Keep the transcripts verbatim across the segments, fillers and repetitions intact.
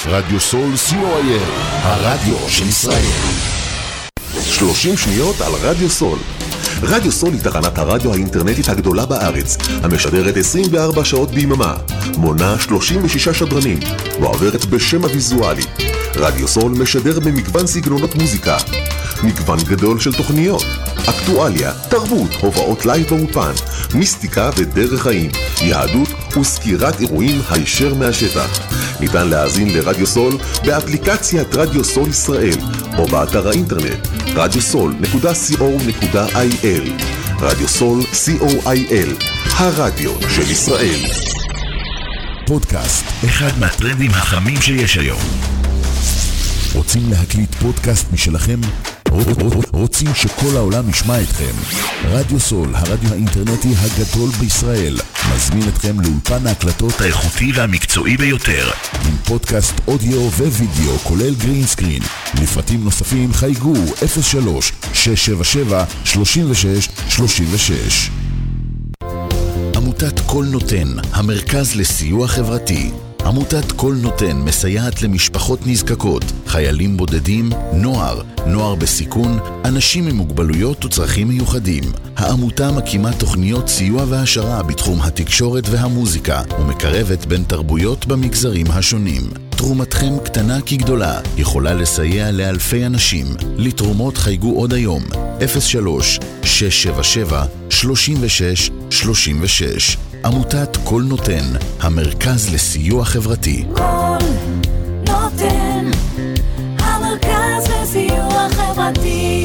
רדיו סול סי או איי אל, הרדיו של ישראל. שלושים שניות על רדיו סול. רדיו סול היא תחנת הרדיו האינטרנטית הגדולה בארץ, המשדרת עשרים וארבע שעות ביממה, מונה שלושים ושישה שדרנים, ועוברת בשם הוויזואלי. רדיו סול משדר במגוון סגנונות מוזיקה, מגוון גדול של תוכניות, אקטואליה, תרבות, הופעות לייב ואופן, מיסטיקה ודרך חיים, יהדות וסקירת אירועים הישר מהשטח. ניתן להאזין לרדיו סול באפליקציית רדיו סול ישראל או באתר האינטרנט רדיו סול נקודה סי או נקודה איי אל. רדיו סול סי או איי אל, הרדיו של ישראל. פודקאסט, אחד מהטרנדים החמים שיש היום. רוצים להקליט פודקאסט משלכם? רוצים שכל העולם ישמע אתכם? רדיו סול, הרדיו האינטרנטי הגדול בישראל, מזמין אתכם לאולפן ההקלטות האיכותי והמקצועי ביותר, עם פודקאסט אודיו ווידאו כולל גרין סקרין. לפרטים נוספים חייגו אפס שלוש שש שבע שבע שלושים ושש שלושים ושש. עמותת כל נותן, המרכז לסיוע חברתי. עמותת כל נותן מסייעת למשפחות נזקקות, חיילים בודדים, נוער, נוער בסיכון, אנשים עם מוגבלויות וצרכים מיוחדים. העמותה מקימה תוכניות סיוע והשרה בתחום התקשורת והמוזיקה, ומקרבת בין תרבויות במגזרים השונים. תרומתכם קטנה כגדולה, יכולה לסייע לאלפי אנשים. לתרומות חייגו עוד היום, אפס שלוש שש שבע שבע שלושים ושש שלושים ושש. עמותת כל נותן, המרכז לסיוע חברתי. כל נותן, המרכז לסיוע חברתי.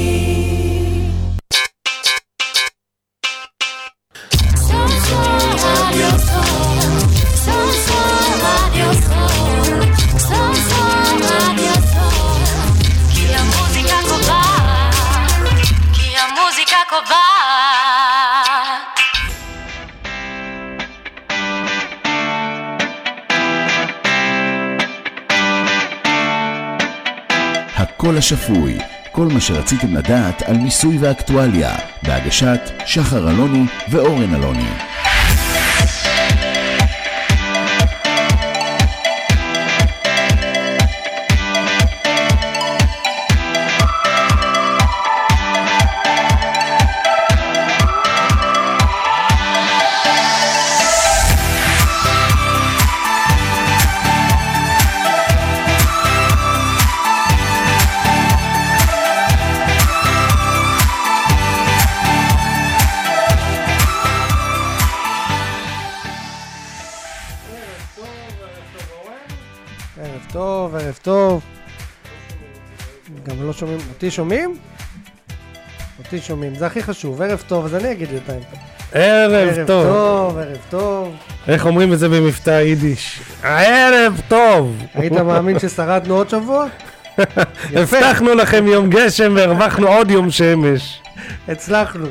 סול סול רדיו סול, סול סול רדיו סול, סול סול רדיו סול, כי המוזיקה קובעת, כי המוזיקה קובעת. הקול השפוי, כל מה שרציתם לדעת על מיסוי ואקטואליה, בהגשת שחר אלוני ואורן אלוני. טוב, ערב טוב. גם לא שומעים, אותי שומעים? אותי שומעים, זה הכי חשוב, ערב טוב, אז אני אגיד יותר. ערב טוב. ערב טוב, ערב טוב. איך אומרים את זה במבטא יידיש? ערב טוב. היית מאמין ששרדנו עוד שבוע? הבטחנו לכם יום גשם והרווחנו עוד יום שמש. הצלחנו.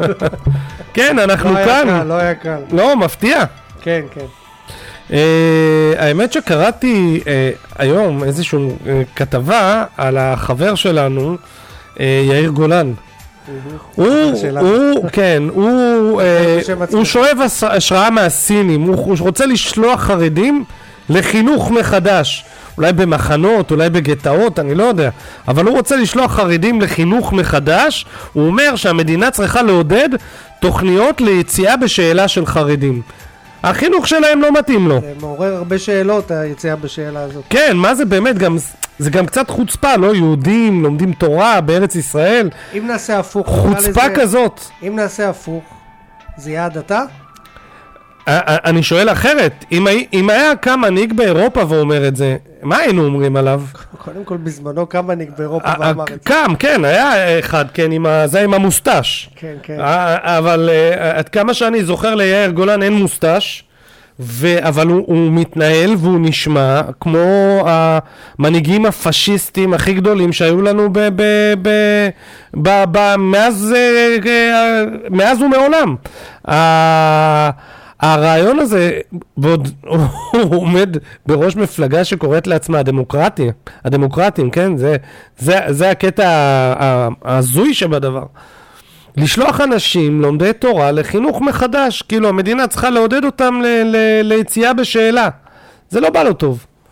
כן, אנחנו כאן. לא היה קל, לא היה קל. לא, מפתיע. כן, כן. Uh, האמת שקראתי uh, היום איזושהי uh, כתבה על החבר שלנו, uh, יאיר גולן. הוא, הוא, כן, הוא, uh, הוא שואב השראה מהסינים, הוא רוצה לשלוח חרדים לחינוך מחדש. אולי במחנות, אולי בגטאות, אני לא יודע. אבל הוא רוצה לשלוח חרדים לחינוך מחדש. הוא אומר שהמדינה צריכה לעודד תוכניות ליציאה בשאלה של חרדים. החינוך שלהם לא מתאים לו. זה מעורר הרבה שאלות, היציאה בשאלה הזאת. כן, מה זה באמת? גם, זה גם קצת חוצפה, לא? יהודים לומדים תורה בארץ ישראל. אם נעשה הפוך. חוצפה לזה, כזאת. אם נעשה הפוך, זה יהיה הדתה? אני שואל אחרת, אם, אם היה קם מנהיג באירופה ואומר את זה, מה היינו אומרים עליו? קודם כל בזמנו קם מנהיג באירופה ואמר את זה. קם, כן, היה אחד, כן, עם ה, זה עם המוסטש. כן, כן. אבל עד כמה שאני זוכר ליאיר גולן אין מוסטש, ו, אבל הוא, הוא מתנהל והוא נשמע כמו המנהיגים הפשיסטים הכי גדולים שהיו לנו ב, ב, ב, ב, ב, מאז, מאז ומעולם. הרעיון הזה, ועוד הוא עומד בראש מפלגה שקוראת לעצמה הדמוקרטיה, הדמוקרטים, כן? זה, זה, זה הקטע הזוי שבדבר. לשלוח אנשים, לומדי תורה, לחינוך מחדש, כאילו המדינה צריכה לעודד אותם ל- ל- ליציאה בשאלה. זה לא בא לו טוב.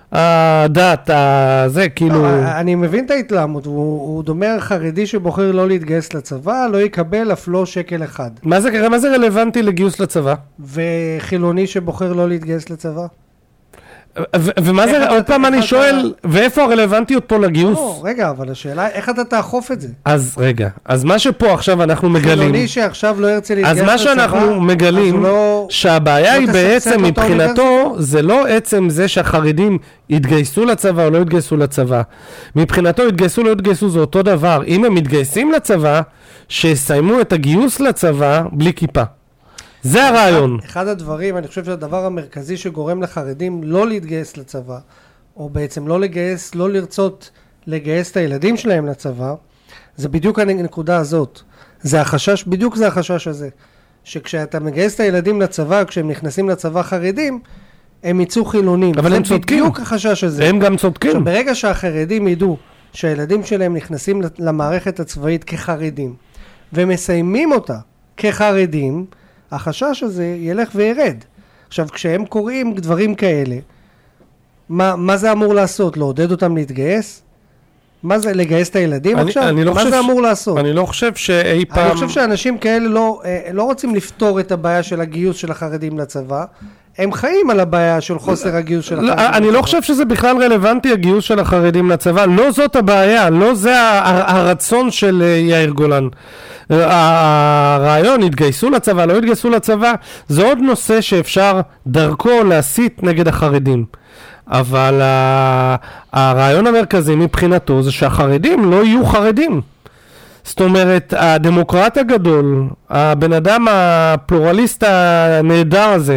הדת, זה כאילו... אני מבין את ההתלהמות, הוא אומר חרדי שבוחר לא להתגייס לצבא, לא יקבל אף לא שקל אחד. מה זה, מה זה רלוונטי לגיוס לצבא? וחילוני שבוחר לא להתגייס לצבא? ומה זה, עוד פעם אני שואל, ואיפה הרלוונטיות פה לגיוס? לא, רגע, אבל השאלה, איך אתה תאכוף את זה? אז רגע, אז מה שפה עכשיו אנחנו מגלים... חילוני שעכשיו לא ירצה להתגייס לצבא... אז מה שאנחנו מגלים, שהבעיה היא בעצם מבחינתו, זה לא עצם זה שהחרדים יתגייסו לצבא או לא יתגייסו לצבא. מבחינתו יתגייסו או לא יתגייסו זה אותו דבר. אם הם מתגייסים לצבא, שיסיימו את הגיוס לצבא בלי כיפה. זה הרעיון. אחד, אחד הדברים, אני חושב שהדבר המרכזי שגורם לחרדים לא להתגייס לצבא, או בעצם לא לגייס, לא לרצות לגייס את הילדים שלהם לצבא, זה בדיוק הנקודה הזאת. זה החשש, בדיוק זה החשש הזה. שכשאתה מגייס את הילדים לצבא, כשהם נכנסים לצבא חרדים, הם יצאו חילונים. אבל הם צודקים. זה בדיוק החשש הזה. הם גם צודקים. עכשיו, ברגע שהחרדים ידעו שהילדים שלהם נכנסים למערכת הצבאית כחרדים, ומסיימים אותה כחרדים, החשש הזה ילך וירד. עכשיו, כשהם קוראים דברים כאלה, מה, מה זה אמור לעשות? לעודד אותם להתגייס? מה זה, לגייס את הילדים אני, עכשיו? אני לא מה חושב, זה אמור לעשות? אני לא חושב שאי פעם... אני חושב שאנשים כאלה לא, לא רוצים לפתור את הבעיה של הגיוס של החרדים לצבא, הם חיים על הבעיה של חוסר הגיוס של החרדים. לא, אני לא חושב שזה בכלל רלוונטי הגיוס של החרדים לצבא, לא זאת הבעיה, לא זה הרצון של יאיר גולן. הרעיון, התגייסו לצבא, לא התגייסו לצבא, זה עוד נושא שאפשר דרכו להסית נגד החרדים. אבל הרעיון המרכזי מבחינתו זה שהחרדים לא יהיו חרדים. זאת אומרת, הדמוקרט הגדול, הבן אדם הפלורליסט הנהדר הזה,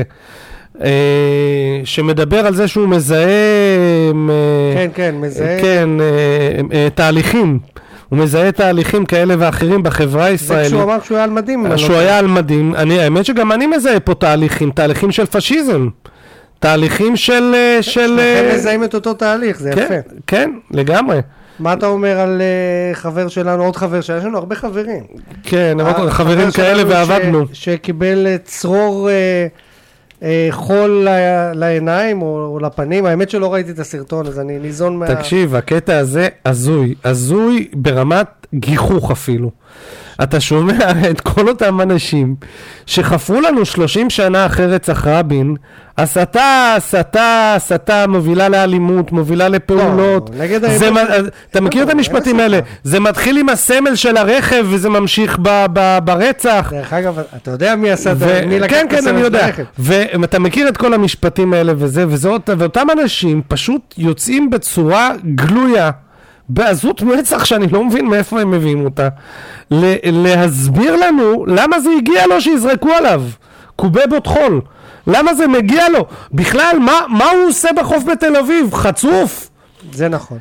שמדבר על זה שהוא מזהה... כן, כן, מזהה... כן, תהליכים. הוא מזהה תהליכים כאלה ואחרים בחברה הישראלית. זה כשהוא אמר שהוא היה על מדים. שהוא היה על מדים. האמת שגם אני מזהה פה תהליכים, תהליכים של פשיזם. תהליכים של... הם מזהים את אותו תהליך, זה יפה. כן, לגמרי. מה אתה אומר על חבר שלנו, עוד חבר שלנו? יש לנו הרבה חברים. כן, חברים כאלה ועבדנו. שקיבל צרור חול לעיניים או לפנים. האמת שלא ראיתי את הסרטון, אז אני ניזון מה... תקשיב, הקטע הזה הזוי. הזוי ברמת גיחוך אפילו. אתה שומע את כל אותם אנשים שחפרו לנו שלושים שנה אחרי רצח רבין, הסתה, הסתה, הסתה מובילה לאלימות, מובילה לפעולות. לא, נגד זה, אתה מכיר את המשפטים האלה? זה מתחיל עם הסמל של הרכב וזה ממשיך ב, ב, ברצח. דרך אגב, אתה יודע מי עשה, ו- מי לקח כן, את כן, הסמל אני של יודע. הרכב. ואתה מכיר את כל המשפטים האלה וזה, וזאת, ואותם אנשים פשוט יוצאים בצורה גלויה, בעזות מצח שאני לא מבין מאיפה הם מביאים אותה, להסביר לנו למה זה הגיע לו שיזרקו עליו קובי בוטחול, למה זה מגיע לו בכלל, מה, מה הוא עושה בחוף בתל אביב, חצוף. זה נכון.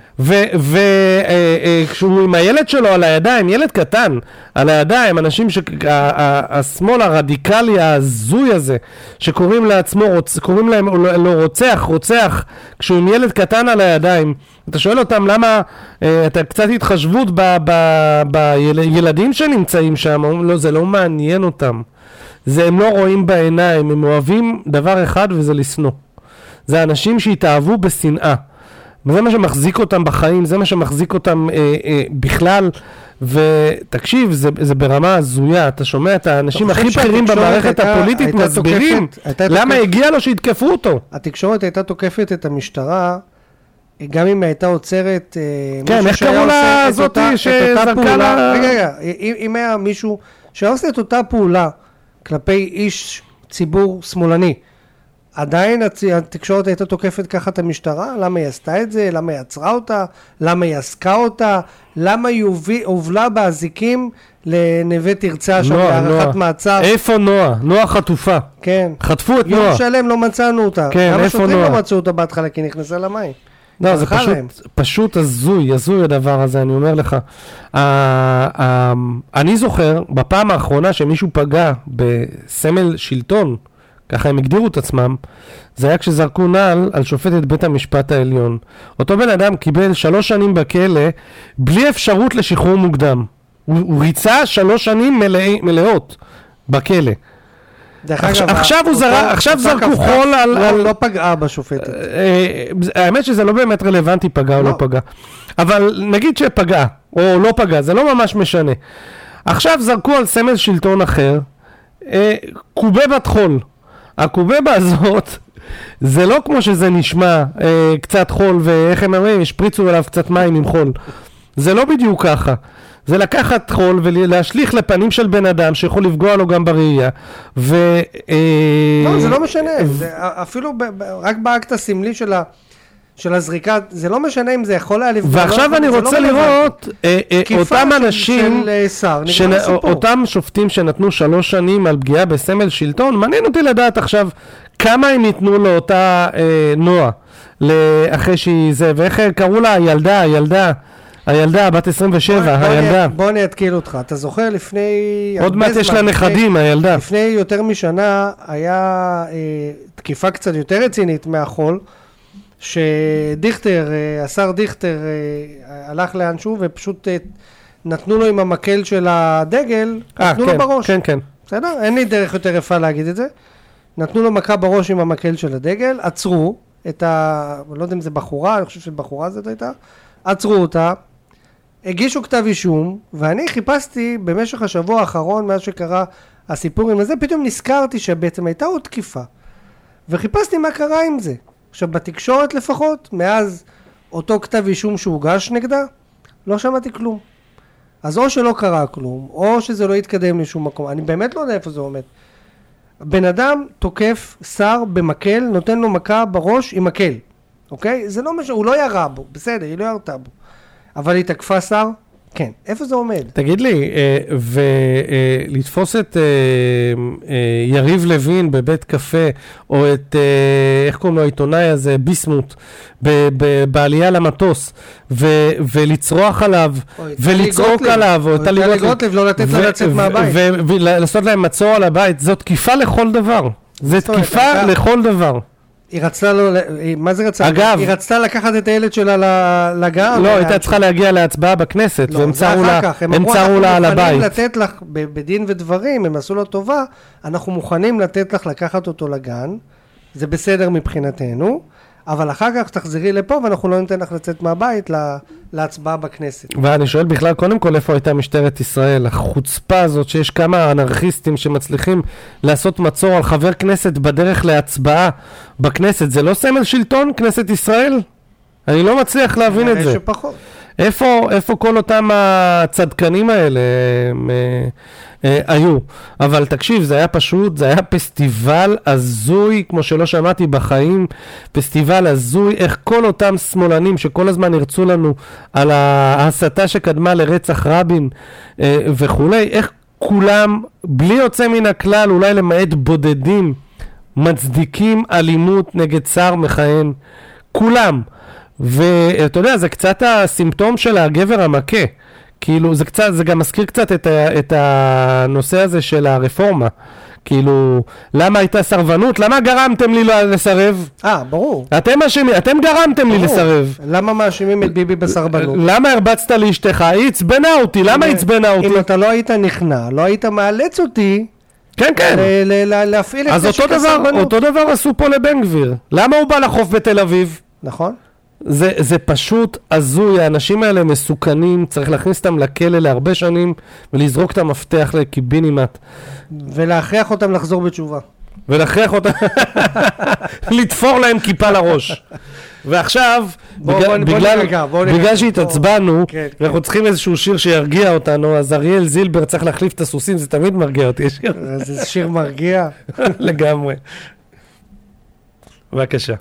וכשהוא עם הילד שלו על הידיים, ילד קטן על הידיים, אנשים שהשמאל הרדיקלי הזוי הזה שקוראים לעצמו, קוראים להם לא רוצח, רוצח, כשהוא עם ילד קטן על הידיים, אתה שואל אותם למה, אתה קצת התחשבות בילדים שנמצאים שם, לא, זה לא מעניין אותם, זה הם לא רואים בעיניים, הם אוהבים דבר אחד וזה לסנוע, זה אנשים שהתאהבו בשנאה, וזה מה שמחזיק אותם בחיים, זה מה שמחזיק אותם אה, אה, בכלל, ותקשיב, זה, זה ברמה הזויה, אתה שומע את האנשים הכי בכירים במערכת הייתה, הפוליטית הייתה מסבירים, תוקפת, למה תוקפת, הגיע לו שהתקפו אותו? התקשורת הייתה תוקפת את המשטרה, גם אם הייתה עוצרת, כן, איך קראו לה זאתי שזרקה לה... רגע, רגע, אם היה מישהו שהיה עושה את אותה פעולה, כלפי איש ציבור שמאלני, עדיין התקשורת הייתה תוקפת ככה את המשטרה? למה היא עשתה את זה? למה היא עצרה אותה? למה היא עסקה אותה? למה היא הובלה באזיקים לנווה תרצה שם להארכת מעצר? איפה נועה? נועה חטופה. כן. חטפו את נועה. יום שלם לא מצאנו אותה. כן, איפה נועה? השוטרים לא מצאו אותה בהתחלה כי נכנסה למים. לא, זה פשוט, פשוט הזוי, הזוי הדבר הזה, אני אומר לך. אני זוכר, בפעם האחרונה שמישהו פגע בסמל שלטון, ככה הם הגדירו את עצמם, זה היה כשזרקו נעל על שופטת בית המשפט העליון. אותו בן אדם קיבל שלוש שנים בכלא, בלי אפשרות לשחרור מוקדם. הוא, הוא ריצה שלוש שנים מלא, מלאות בכלא. עכשיו הוא זרק, עכשיו זרקו חול על... לא פגעה בשופטת. האמת שזה לא באמת רלוונטי פגע או לא פגע. אבל נגיד שפגע, או לא פגע, זה לא ממש משנה. עכשיו זרקו על סמל שלטון אחר, קובבת חול. הקובבה הזאת, זה לא כמו שזה נשמע, קצת חול, ואיך הם אומרים, השפריצו עליו קצת מים עם חול. זה לא בדיוק ככה. זה לקחת חול ולהשליך לפנים של בן אדם שיכול לפגוע לו גם בראייה. ו... לא, זה לא משנה. זה אפילו רק באקט הסמלי של ה... של הזריקה, זה לא משנה אם זה יכול היה לפגוע. ועכשיו אני רוצה לראות אותם אנשים, אותם שופטים שנתנו שלוש שנים על פגיעה בסמל שלטון, מעניין אותי לדעת עכשיו כמה הם ייתנו לאותה נועה, אחרי שהיא זה, ואיך קראו לה הילדה, הילדה, הילדה, בת עשרים ושבע, הילדה. בוא אני אתקיל אותך, אתה זוכר לפני... עוד מעט יש לה נכדים, הילדה. לפני יותר משנה היה תקיפה קצת יותר רצינית מהחול, שדיכטר, השר דיכטר הלך לאנשהו ופשוט נתנו לו עם המקל של הדגל, נתנו לו בראש. כן, כן. בסדר? אין לי דרך יותר יפה להגיד את זה. נתנו לו מכה בראש עם המקל של הדגל, עצרו את ה... לא יודע אם זה בחורה, אני חושב שבחורה זאת הייתה, עצרו אותה, הגישו כתב אישום, ואני חיפשתי במשך השבוע האחרון, מאז שקרה הסיפור עם זה, פתאום נזכרתי שבעצם הייתה עוד תקיפה, וחיפשתי מה קרה עם זה. עכשיו, בתקשורת לפחות, מאז אותו כתב אישום שהוגש נגדה, לא שמעתי כלום. אז או שלא קרה כלום, או שזה לא יתקדם לשום מקום. אני באמת לא יודע איפה זה עומד. בן אדם תוקף שר במקל, נותן לו מכה בראש עם מקל. אוקיי? זה לא משהו, הוא לא ירה בו, בסדר, היא לא ירתה בו. אבל היא תקפה שר? כן. איפה זה עומד? תגיד לי, ולתפוס את יריב לוין בבית קפה, או את, איך קוראים לו, העיתונאי הזה, ביסמוט, בעלייה למטוס, ולצרוח עליו, ולצעוק עליו, או את טלי גוטליב, לא לתת לה לצאת מהבית. ולעשות להם מצור על הבית. זאת תקיפה לכל דבר. זה תקיפה לכל דבר. היא רצתה לו, מה זה רצתה? אגב, היא רצתה לקחת את הילד שלה לגן. לא, הייתה צריכה להגיע להצבעה בכנסת, והם צרו לה על הבית. הם מוכנים לתת לך, בדין ודברים, הם עשו לו טובה, אנחנו מוכנים לתת לך לקחת אותו לגן, זה בסדר מבחינתנו, אבל אחר כך תחזרי לפה, ואנחנו לא ניתן לך לצאת מהבית להצבעה בכנסת. ואני שואל בכלל, קודם כל, איפה הייתה משטרת ישראל? החוצפה הזאת שיש כמה אנרכיסטים שמצליחים לעשות מצור על חבר כנסת בדרך להצבעה בכנסת. זה לא סמל שלטון, כנסת ישראל? אני לא מצליח להבין את זה. שפחות. איפה, איפה כל אותם הצדקנים האלה הם, אה, אה, היו? אבל תקשיב, זה היה פשוט, זה היה פסטיבל הזוי, כמו שלא שמעתי בחיים, פסטיבל הזוי, איך כל אותם שמאלנים שכל הזמן ירצו לנו על ההסתה שקדמה לרצח רבין אה, וכולי, איך כולם, בלי יוצא מן הכלל, אולי למעט בודדים, מצדיקים אלימות נגד שר מכהן. כולם. ואתה יודע, זה קצת הסימפטום של הגבר המכה. כאילו, זה קצת, זה גם מזכיר קצת את, ה, את הנושא הזה של הרפורמה. כאילו, למה הייתה סרבנות? למה גרמתם לי לסרב? אה, ברור. אתם מאשימים, אתם גרמתם ברור. לי לסרב. למה מאשימים את ביבי בסרבנות? למה הרבצת לאשתך? היא הצבנה אותי, למה היא הצבנה אותי? אם אתה לא היית נכנע, לא היית מאלץ אותי, כן, כן. ל- ל- להפעיל את זה שכסרבנות. אז אותו דבר עשו פה לבן גביר. למה הוא בא לחוף בתל אביב? נכון. זה, זה פשוט הזוי, האנשים האלה מסוכנים, צריך להכניס אותם לכלא להרבה שנים, ולזרוק את המפתח לקיבינימט. ולהכריח אותם לחזור בתשובה. ולהכריח אותם, לתפור להם כיפה לראש. ועכשיו, בוא, בגלל, בוא בגלל, נרגע, בוא בגלל שהתעצבנו, כן, ואנחנו כן. צריכים איזשהו שיר שירגיע אותנו, אז אריאל זילבר צריך להחליף את הסוסים, זה תמיד מרגיע אותי. זה שיר מרגיע. לגמרי. בבקשה.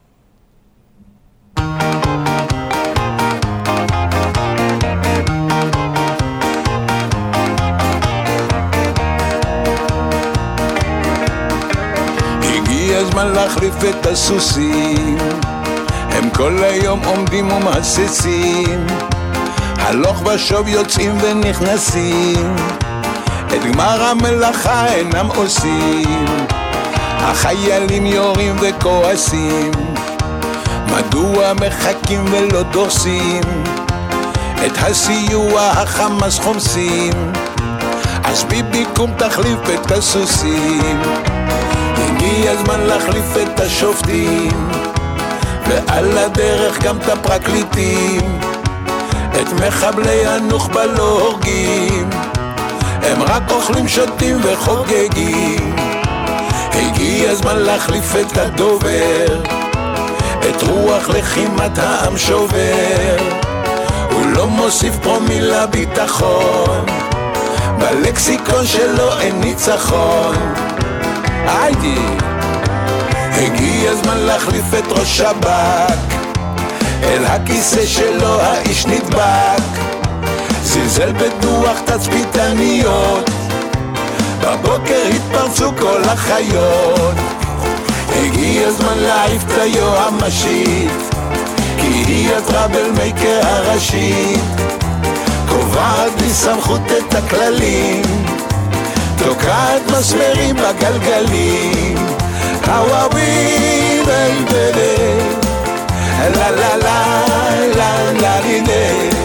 הזמן להחליף את הסוסים, הם כל היום עומדים ומהססים, הלוך ושוב יוצאים ונכנסים, את גמר המלאכה אינם עושים, החיילים יורים וכועסים, מדוע מחכים ולא דורסים, את הסיוע החמאס חומסים, אז ביבי קום תחליף את הסוסים, הגיע הזמן להחליף את השופטים, ועל הדרך גם את הפרקליטים, את מחבלי הנוח'בה לא הורגים, הם רק אוכלים שותים וחוגגים. הגיע הזמן להחליף את הדובר, את רוח לחימת העם שובר, הוא לא מוסיף פרומיל לביטחון, בלקסיקון שלו אין ניצחון. היידי, הגיע הזמן להחליף את ראש שב"כ, אל הכיסא שלו האיש נדבק, זלזל בדוח תצפיתניות, בבוקר התפרצו כל החיות. הגיע הזמן להעיף את היועמ"שית, כי היא הטראבל מייקר הראשית, קובעת בלי סמכות את הכללים, תוקעת מסמרים בגלגלים. How are we baby, la la la la la la.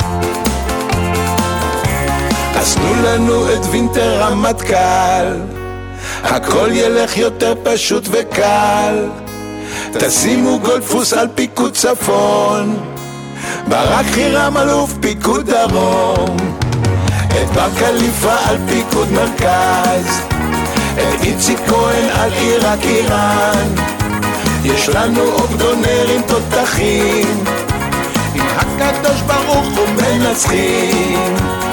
אז תנו לנו את וינטר רמטכ"ל, הכל ילך יותר פשוט וקל, תשימו גולדפוס על פיקוד צפון, ברק חירם אלוף פיקוד דרום, את בר קליפה על פיקוד מרכז, את איציק כהן על עיראק איראן. יש לנו אוגדונרים תותחים, עם הקדוש ברוך הוא מנצחים,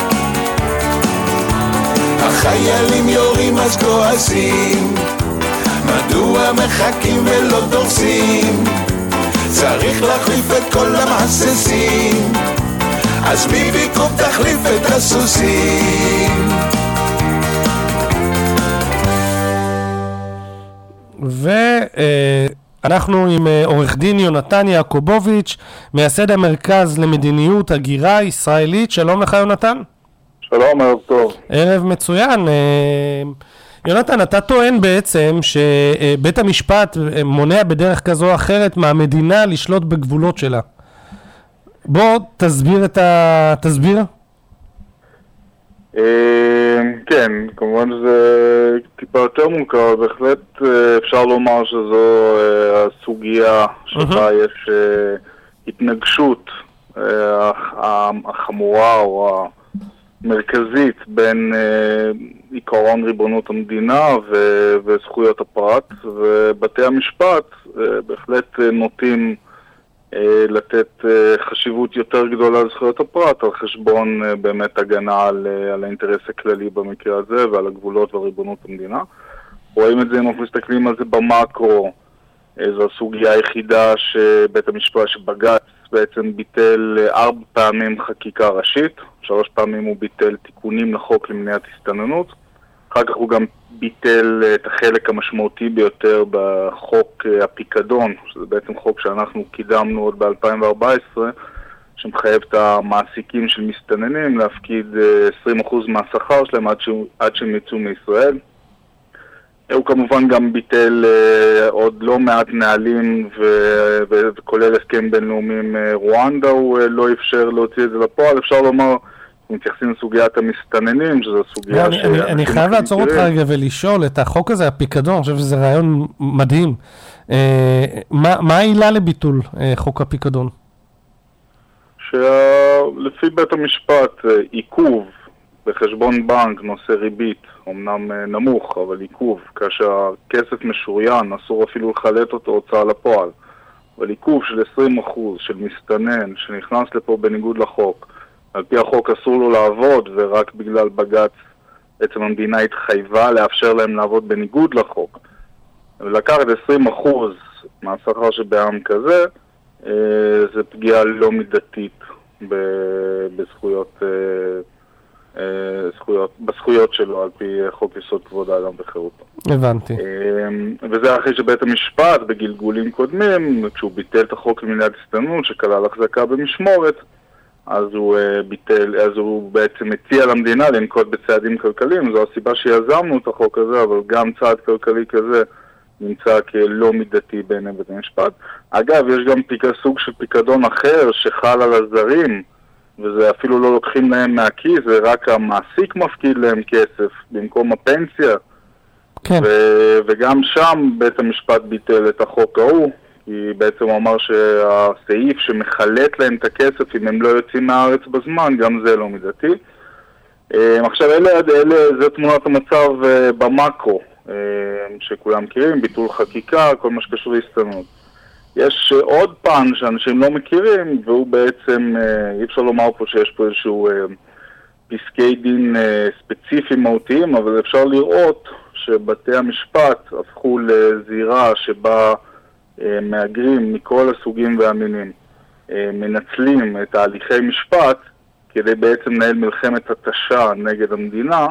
החיילים יורים אז כועסים, מדוע מחכים ולא דורסים, צריך להחליף את כל המחססים, אז ביבי קום תחליף את הסוסים. ואנחנו עם עורך דין יונתן יעקובוביץ', מייסד המרכז למדיניות הגירה ישראלית. שלום לך יונתן. שלום, ערב טוב. ערב מצוין. יונתן, אתה טוען בעצם שבית המשפט מונע בדרך כזו או אחרת מהמדינה לשלוט בגבולות שלה. בוא תסביר את ה... תסביר? כן, כמובן שזה טיפה יותר מורכב, בהחלט אפשר לומר שזו הסוגיה שבה יש התנגשות החמורה או המרכזית בין עיקרון ריבונות המדינה וזכויות הפרט, ובתי המשפט בהחלט נוטים לתת חשיבות יותר גדולה לזכויות הפרט על חשבון באמת הגנה על, על האינטרס הכללי במקרה הזה ועל הגבולות והריבונות המדינה. רואים את זה אם אנחנו מסתכלים על זה במאקרו. זו הסוגיה היחידה שבית המשפט שבג"ץ בעצם ביטל ארבע פעמים חקיקה ראשית, שלוש פעמים הוא ביטל תיקונים לחוק למניעת הסתננות, אחר כך הוא גם ביטל את החלק המשמעותי ביותר בחוק הפיקדון, שזה בעצם חוק שאנחנו קידמנו עוד ב-אלפיים וארבע עשרה, שמחייב את המעסיקים של מסתננים להפקיד עשרים אחוז מהשכר שלהם עד, ש... עד שהם יצאו מישראל. הוא כמובן גם ביטל עוד לא מעט נהלים ו... וכולל הסכם בינלאומי עם רואנדה, הוא לא אפשר להוציא את זה לפועל. אפשר לומר, מתייחסים לסוגיית המסתננים, שזו סוגיה ש... אני, אני חייב לעצור אותך רגע ולשאול את החוק הזה, הפיקדון, אני חושב שזה רעיון מדהים. אה, מה, מה העילה לביטול אה, חוק הפיקדון? שלפי בית המשפט, עיכוב בחשבון בנק נושא ריבית, אמנם נמוך, אבל עיכוב, כאשר הכסף משוריין, אסור אפילו לחלט אותו הוצאה לפועל, אבל עיכוב של עשרים אחוז של מסתנן שנכנס לפה בניגוד לחוק, על פי החוק אסור לו לעבוד, ורק בגלל בג"ץ בעצם המדינה התחייבה לאפשר להם לעבוד בניגוד לחוק. ולקחת עשרים אחוז מהשכר שבעם כזה, זה פגיעה לא מידתית בזכויות, זכויות, בזכויות שלו על פי חוק יסוד כבוד האדם וחירותו. הבנתי. וזה אחרי שבית המשפט בגלגולים קודמים, כשהוא ביטל את החוק למניעת הסתננות שכלל החזקה במשמורת, אז הוא uh, ביטל, אז הוא בעצם הציע למדינה לנקוט בצעדים כלכליים. זו הסיבה שיזמנו את החוק הזה, אבל גם צעד כלכלי כזה נמצא כלא מידתי בעיני בית המשפט. אגב, יש גם פיק, סוג של פיקדון אחר שחל על הזרים, וזה אפילו לא לוקחים להם מהכיס, זה רק המעסיק מפקיד להם כסף במקום הפנסיה. כן. ו- וגם שם בית המשפט ביטל את החוק ההוא, כי בעצם הוא אמר שהסעיף שמחלט להם את הכסף אם הם לא יוצאים מהארץ בזמן, גם זה לא מידתי. עכשיו אלה, אלה זה תמונת המצב במקרו, שכולם מכירים, ביטול חקיקה, כל מה שקשור להסתננות. יש עוד פן שאנשים לא מכירים, והוא בעצם, אי אפשר לומר פה שיש פה איזשהו פסקי דין ספציפיים מהותיים, אבל אפשר לראות שבתי המשפט הפכו לזירה שבה מהגרים מכל הסוגים והמינים מנצלים את תהליכי משפט כדי בעצם לנהל מלחמת התשה נגד המדינה,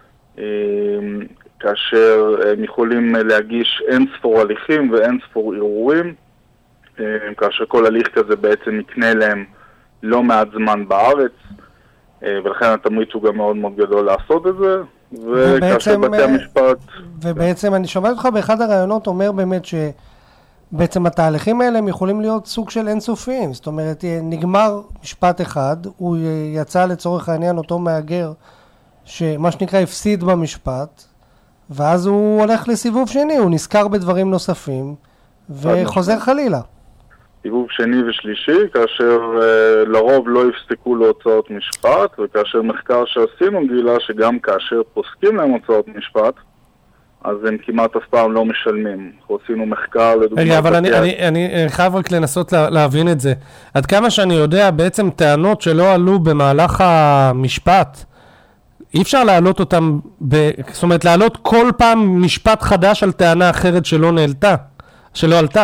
כאשר הם יכולים להגיש אין ספור הליכים ואין ספור ערעורים, כאשר כל הליך כזה בעצם יקנה להם לא מעט זמן בארץ, ולכן התמריץ הוא גם מאוד מאוד גדול לעשות את זה, וכאשר בתי המשפט... ובעצם אני שומע אותך באחד הרעיונות אומר באמת שבעצם התהליכים האלה הם יכולים להיות סוג של אינסופיים, זאת אומרת נגמר משפט אחד, הוא יצא לצורך העניין אותו מהגר שמה שנקרא הפסיד במשפט, ואז הוא הולך לסיבוב שני, הוא נזכר בדברים נוספים וחוזר חלילה. סיבוב שני ושלישי, כאשר אה, לרוב לא יפסקו להוצאות משפט, וכאשר מחקר שעשינו גילה שגם כאשר פוסקים להם הוצאות משפט, אז הם כמעט אף פעם לא משלמים. אנחנו עשינו מחקר לדוגמה... רגע, אבל אני, אני, אני חייב רק לנסות לה, להבין את זה. עד כמה שאני יודע, בעצם טענות שלא עלו במהלך המשפט, אי אפשר להעלות אותם, ב... זאת אומרת, להעלות כל פעם משפט חדש על טענה אחרת שלא נעלתה, שלא עלתה.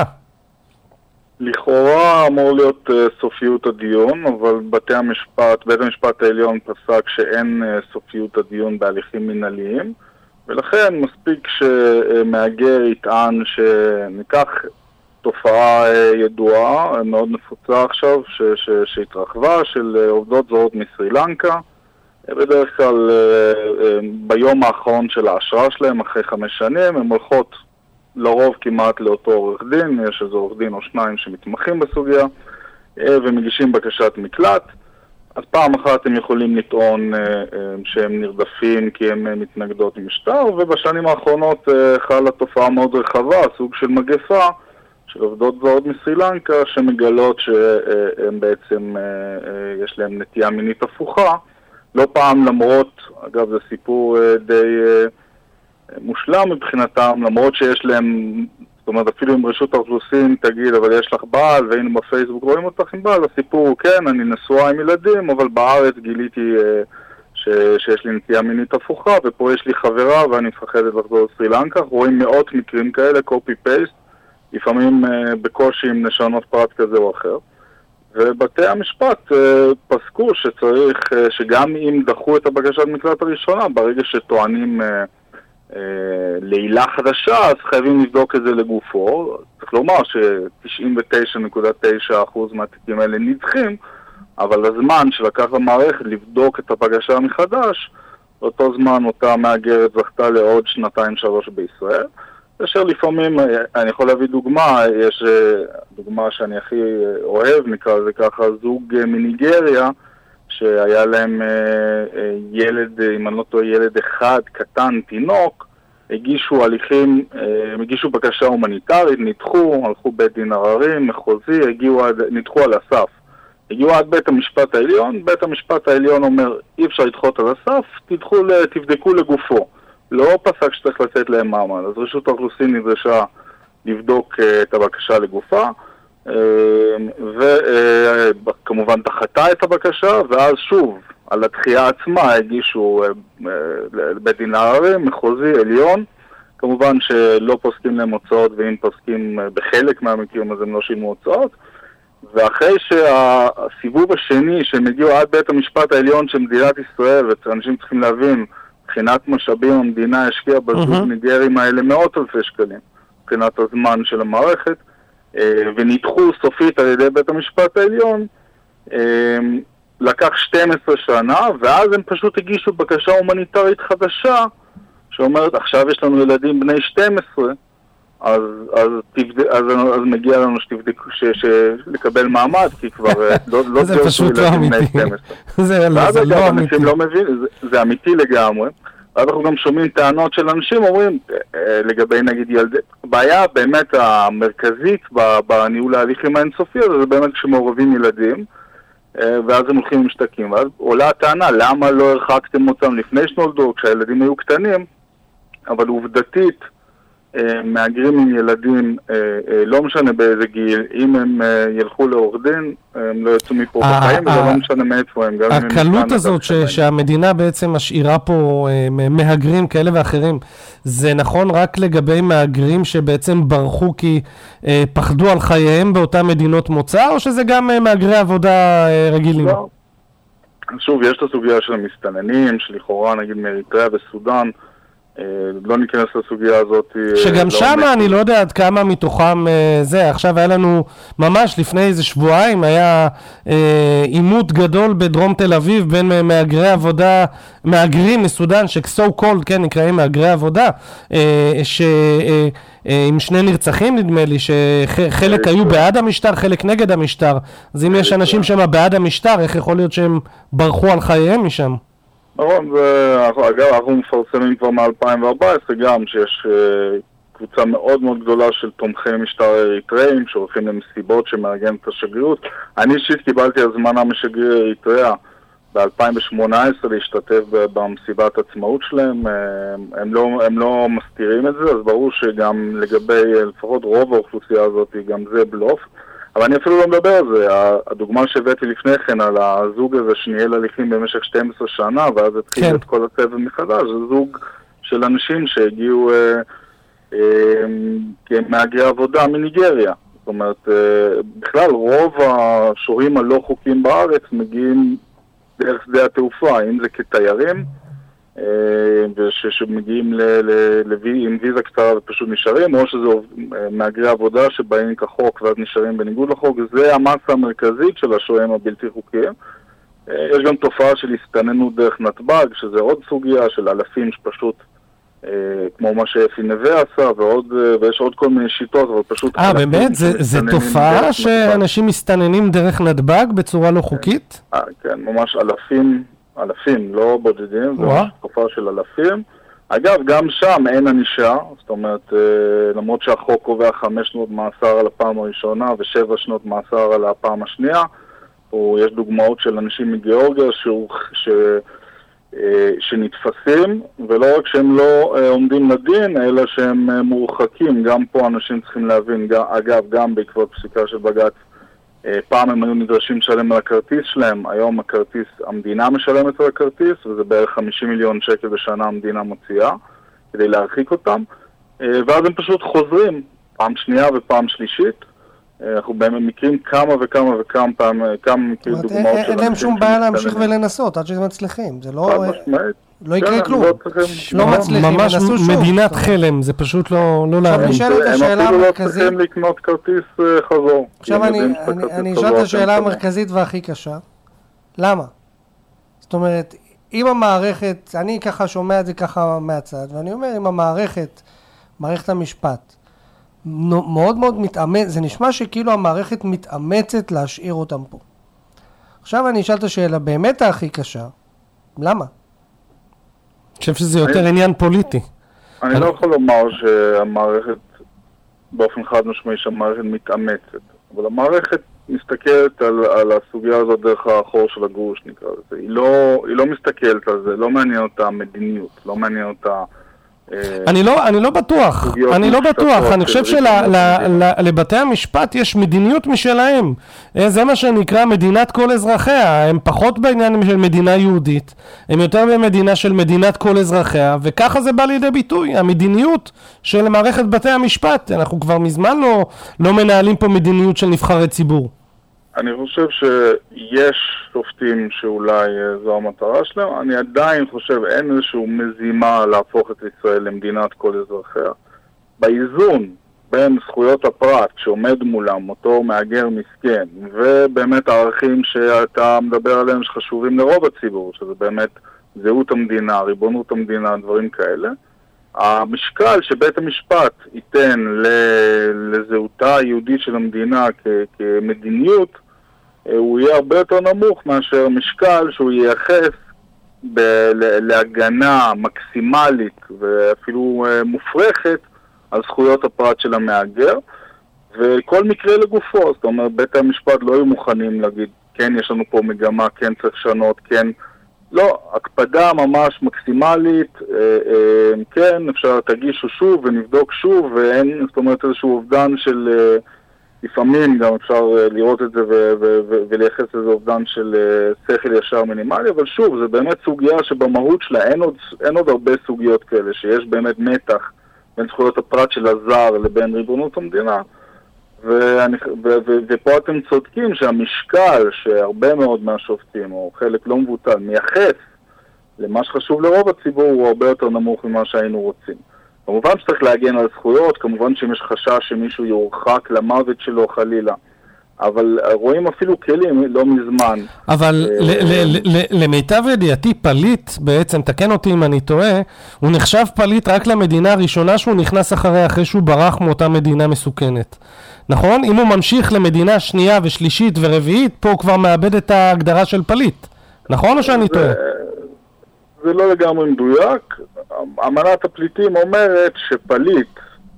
לכאורה אמור להיות uh, סופיות הדיון, אבל בתי המשפט, בית המשפט העליון פסק שאין uh, סופיות הדיון בהליכים מנהליים, ולכן מספיק שמאגר יטען שניקח תופעה uh, ידועה, מאוד נפוצה עכשיו, ש- ש- שהתרחבה, של uh, עובדות זרות מסרי לנקה, בדרך כלל uh, uh, ביום האחרון של האשרה שלהם, אחרי חמש שנים, הם הולכות לרוב כמעט לאותו עורך דין, יש איזה עורך דין או שניים שמתמחים בסוגיה, ומגישים בקשת מקלט. אז פעם אחת הם יכולים לטעון שהם נרדפים כי הם מתנגדות משטר, ובשנים האחרונות חלה תופעה מאוד רחבה, סוג של מגפה, של עובדות זרות מסרי לנקה, שמגלות שהם בעצם, יש להם נטייה מינית הפוכה. לא פעם למרות, אגב זה סיפור די... מושלם מבחינתם, למרות שיש להם, זאת אומרת אפילו עם רשות האוכלוסין תגיד, אבל יש לך בעל, והיינו בפייסבוק רואים אותך עם בעל, הסיפור הוא כן, אני נשואה עם ילדים, אבל בארץ גיליתי ש, שיש לי נטייה מינית הפוכה, ופה יש לי חברה ואני מפחדת לחזור לסרי לנקה. רואים מאות מקרים כאלה, קופי פייסט, לפעמים בקושי עם נשנות פרט כזה או אחר. ובתי המשפט פסקו שצריך, שגם אם דחו את הבקשת מקלט הראשונה, ברגע שטוענים לעילה חדשה, אז חייבים לבדוק את זה לגופו. צריך לומר ש-תשעים ותשע נקודה תשע אחוז מהתיקים האלה נדחים, אבל הזמן שלקח למערכת לבדוק את הבקשה מחדש, באותו זמן אותה מאגרת זכתה לעוד שנתיים שלוש בישראל, כאשר לפעמים, אני יכול להביא דוגמה, יש דוגמה שאני הכי אוהב, נקרא לזה ככה, זוג מניגריה, שהיה להם ילד, אם אני לא טועה, ילד אחד, קטן, תינוק, הגישו הליכים, הם הגישו בקשה הומניטרית, נדחו, הלכו בית דין עררים, מחוזי, הגיעו עד, נדחו על הסף. הגיעו עד בית המשפט העליון, בית המשפט העליון אומר, אי אפשר לדחות על הסף, תדחו, תבדקו לגופו. לא פסק שצריך לתת להם מעמד. אז רשות האוכלוסין נדרשה לבדוק את הבקשה לגופה, וכמובן דחתה את הבקשה, ואז שוב, על התחייה עצמה הגישו בית דין עררים, מחוזי, עליון. כמובן שלא פוסקים להם הוצאות, ואם פוסקים בחלק מהמקרים אז הם לא שילמו הוצאות. ואחרי שהסיבוב השני שהם הגיעו עד בית המשפט העליון של מדינת ישראל, ואנשים צריכים להבין, מבחינת משאבים המדינה השקיעה בזוג ניגרים האלה מאות אלפי שקלים, מבחינת הזמן של המערכת, ונדחו סופית על ידי בית המשפט העליון, לקח שתים עשרה שנה, ואז הם פשוט הגישו בקשה הומניטרית חדשה, שאומרת, עכשיו יש לנו ילדים בני שתים עשרה, אז, אז, תבד... אז, אז מגיע לנו שתבדק, ש... ש... לקבל מעמד, כי כבר לא, לא זה פשוט לא אמיתי. זה לא, זה לא אמיתי. לא מבין, זה, זה אמיתי לגמרי. ואז אנחנו גם שומעים טענות של אנשים, אומרים, לגבי נגיד ילדי, הבעיה באמת המרכזית בניהול ההליכים האינסופי הזה, זה באמת כשמעורבים ילדים, ואז הם הולכים ומשתקים. ואז עולה הטענה, למה לא הרחקתם אותם לפני שנולדו, כשהילדים היו קטנים, אבל עובדתית, מאגרים עם ילדים, לא משנה באיזה גיל, אם הם ילכו לעורך דין, הם לא יצאו מפה בחיים, זה לא משנה מאיפה הם. הקלות הזאת שהמדינה בעצם משאירה פה מהגרים כאלה ואחרים, זה נכון רק לגבי מהגרים שבעצם ברחו כי פחדו על חייהם באותן מדינות מוצא, או שזה גם מהגרי עבודה רגילים? לא. שוב, יש את הסוגיה של המסתננים, שלכאורה נגיד מאריתריאה וסודן, לא ניכנס לסוגיה הזאת. שגם שם אני לא יודע עד כמה מתוכם זה. עכשיו היה לנו ממש לפני איזה שבועיים היה עימות גדול בדרום תל אביב בין מהגרי עבודה, מהגרים מסודן שסו קולד, כן, נקראים מהגרי עבודה, ש... עם שני נרצחים נדמה לי, שחלק היו בעד המשטר, חלק נגד המשטר. אז אם יש אנשים שם בעד המשטר, איך יכול להיות שהם ברחו על חייהם משם? נכון, אגב, אנחנו מפרסמים כבר מ-אלפיים וארבע עשרה גם שיש קבוצה מאוד מאוד גדולה של תומכי משטר אריתראים שהולכים למסיבות שמארגנת את השגרירות. אני אישית קיבלתי הזמנה משגריר אריתריאה ב-אלפיים שמונה עשרה להשתתף במסיבת עצמאות שלהם. הם לא, הם לא מסתירים את זה, אז ברור שגם לגבי לפחות רוב האוכלוסייה הזאת גם זה בלוף. אבל אני אפילו לא מדבר על זה. הדוגמה שהבאתי לפני כן על הזוג הזה שניהל הליכים במשך שתים עשרה שנה, ואז התחיל כן. את כל הסבב מחדש. זה זוג של אנשים שהגיעו אה, אה, כמהגרי עבודה מניגריה. זאת אומרת, אה, בכלל רוב השוהים הלא חוקיים בארץ מגיעים דרך שדה התעופה, אם זה כתיירים, ושמגיעים עם ויזה קצרה ופשוט נשארים, או שזה מהגרי עבודה שבאים כחוק ואז נשארים בניגוד לחוק. זה המסה המרכזית של השוהים הבלתי חוקיים. יש גם תופעה של הסתננות דרך נתב"ג, שזה עוד סוגיה של אלפים שפשוט, כמו מה שאפי נווה עשה, ועוד, ויש עוד כל מיני שיטות, אבל פשוט... אה, באמת? זה תופעה שאנשים מסתננים דרך נתב"ג בצורה לא חוקית? אה, כן, ממש אלפים. אלפים, לא בודדים, זה תקופה של אלפים. אגב, גם שם אין ענישה, זאת אומרת, למרות שהחוק קובע חמש שנות מאסר על הפעם הראשונה ושבע שנות מאסר על הפעם השנייה, יש דוגמאות של אנשים מגיאורגיה ש... שנתפסים, ולא רק שהם לא עומדים לדין, אלא שהם מורחקים. גם פה אנשים צריכים להבין, אגב, גם בעקבות פסיקה של בג"ץ, פעם הם היו נדרשים לשלם על הכרטיס שלהם, היום הכרטיס, המדינה משלמת על הכרטיס, וזה בערך חמישים מיליון שקל בשנה המדינה מוציאה, כדי להרחיק אותם, ואז הם פשוט חוזרים, פעם שנייה ופעם שלישית. אנחנו באמת מכירים כמה וכמה וכמה פעם, כמה מכירים דוגמאות של... אין להם שום בעיה להמשיך ולנסות, עד שזה מצליחים, זה לא... לא יקרה כלום, לא מצליחים, ממש מדינת חלם, זה פשוט לא להאמין. הם אפילו לא צריכים לקנות כרטיס חזור. עכשיו אני אשאל את השאלה המרכזית והכי קשה, למה? זאת אומרת, אם המערכת, אני ככה שומע את זה ככה מהצד, ואני אומר, אם המערכת, מערכת המשפט, מאוד מאוד מתאמץ, זה נשמע שכאילו המערכת מתאמצת להשאיר אותם פה. עכשיו אני אשאל את השאלה, באמת הכי קשה, למה? אני חושב שזה יותר עניין פוליטי. אני לא יכול לומר שהמערכת, באופן חד משמעי שהמערכת מתאמצת, אבל המערכת מסתכלת על, על הסוגיה הזאת דרך החור של הגרוש, נקרא לזה. היא לא, היא לא מסתכלת על זה, לא מעניין אותה מדיניות, לא מעניין אותה... אני לא, אני לא בטוח, אני לא בטוח, אני חושב שלבתי המשפט יש מדיניות משלהם, זה מה שנקרא מדינת כל אזרחיה, הם פחות בעניין של מדינה יהודית, הם יותר במדינה של מדינת כל אזרחיה, וככה זה בא לידי ביטוי, המדיניות של מערכת בתי המשפט, אנחנו כבר מזמן לא, לא מנהלים פה מדיניות של נבחרי ציבור. אני חושב שיש שופטים שאולי זו המטרה שלהם, אני עדיין חושב אין איזשהו מזימה להפוך את ישראל למדינת כל אזרחיה. באיזון בין זכויות הפרט שעומד מולם אותו מאגר מסכן, ובאמת הערכים שאתה מדבר עליהם שחשובים לרוב הציבור, שזה באמת זהות המדינה, ריבונות המדינה, דברים כאלה, המשקל שבית המשפט ייתן לזהותה היהודית של המדינה כמדיניות, הוא יהיה הרבה יותר נמוך מאשר משקל שהוא ייחס להגנה מקסימלית ואפילו מופרכת על זכויות הפרט של המהגר, וכל מקרה לגופו. זאת אומרת, בית המשפט לא היו מוכנים להגיד, כן, יש לנו פה מגמה, כן צריך שנות, כן, לא, הקפדה ממש מקסימלית, כן, אפשר תגישו שוב ונבדוק שוב, ואין, זאת אומרת, איזשהו אובדן של, לפעמים גם אפשר לראות את זה ולייחס איזה אובדן של שכל ישר מינימלי, אבל שוב, זה באמת סוגיה שבמהות שלה אין עוד, אין עוד הרבה סוגיות כאלה, שיש באמת מתח בין זכויות הפרט של הזר לבין ריבונות המדינה, ואני, ו, ו, ופה אתם צודקים שהמשקל שהרבה מאוד מהשופטים, או חלק לא מבוטל, מייחס למה שחשוב לרוב הציבור, הוא הרבה יותר נמוך ממה שהיינו רוצים. כמובן שצריך להגן על זכויות, כמובן שאם יש חשש שמישהו יורחק למוות שלו חלילה, אבל רואים אפילו כלים לא מזמן. אבל למיטב ידיעתי פליט, בעצם, תקן אותי אם אני טועה, הוא נחשב פליט רק למדינה הראשונה שהוא נכנס אחרי, אחרי שהוא ברח מאותה מדינה מסוכנת. נכון? אם הוא ממשיך למדינה שנייה ושלישית ורביעית, פה הוא כבר מאבד את ההגדרה של פליט. נכון או שאני טועה? זה לא לגמרי מדויק. אמנת הפליטים אומרת שפליט,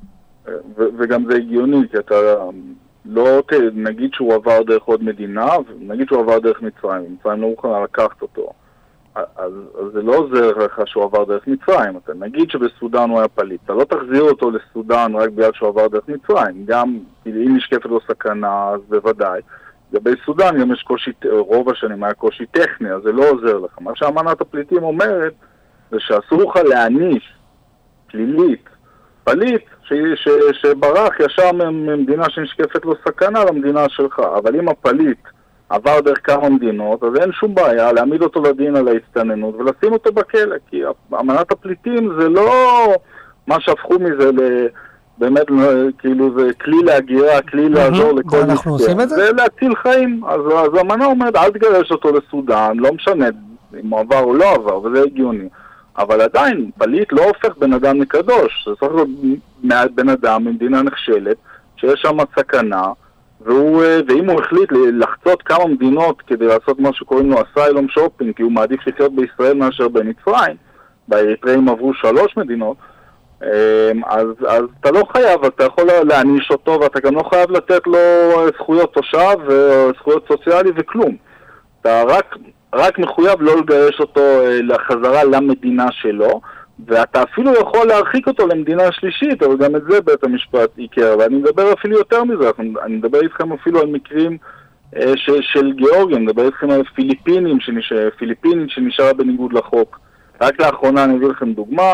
וגם זה הגיוני, כי אתה לא, נגיד שהוא עבר דרך עוד מדינה, נגיד שהוא עבר דרך מצרים, מצרים לא מוכנה לקחת אותו. אז, אז זה לא עוזר לך שהוא עבר דרך מצרים. אתה נגיד שבסודן הוא היה פליט, אתה לא תחזיר אותו לסודן רק בגלל שהוא עבר דרך מצרים. גם אם נשקפת לו סכנה, אז בוודאי. לגבי סודן גם יש קושי, רוב השנים היה קושי טכני, אז זה לא עוזר לך. מה שאמנת הפליטים אומרת, זה שאסור לך להעניש פלילית, פליט ש, ש, שברח ישר ממדינה שנשקפת לו סכנה למדינה שלך. אבל אם הפליט עבר דרך כמה מדינות, אז אין שום בעיה להעמיד אותו לדין על ההסתננות ולשים אותו בכלא, כי אמנת הפליטים זה לא מה שהפכו מזה ל... באמת, כאילו זה כלי להגירה, כלי לעזור לכל מסכן. זה להציל חיים. אז האמנה אומרת, אל תגרש אותו לסודן, לא משנה אם הוא עבר או לא עבר, וזה הגיוני. אבל עדיין, פליט לא הופך בן אדם לקדוש. זה צריך להיות בן אדם ממדינה נכשלת, שיש שם סכנה, והוא, ואם הוא החליט לחצות כמה מדינות כדי לעשות מה שקוראים לו אסיילום שופינג, כי הוא מעדיף לחיות בישראל מאשר במצרים, באריתראים עברו שלוש מדינות, אז, אז אתה לא חייב, אתה יכול להעניש אותו, ואתה גם לא חייב לתת לו זכויות תושב וזכויות סוציאלי וכלום. אתה רק, רק מחויב לא לגרש אותו לחזרה למדינה שלו, ואתה אפילו יכול להרחיק אותו למדינה שלישית, אבל גם את זה בית המשפט עיקר. ואני מדבר אפילו יותר מזה, אני מדבר איתכם אפילו על מקרים ש, של גיאורגיה, אני מדבר איתכם על פיליפינים, שנש... פיליפינית שנשארה בניגוד לחוק. רק לאחרונה אני אביא לכם דוגמה,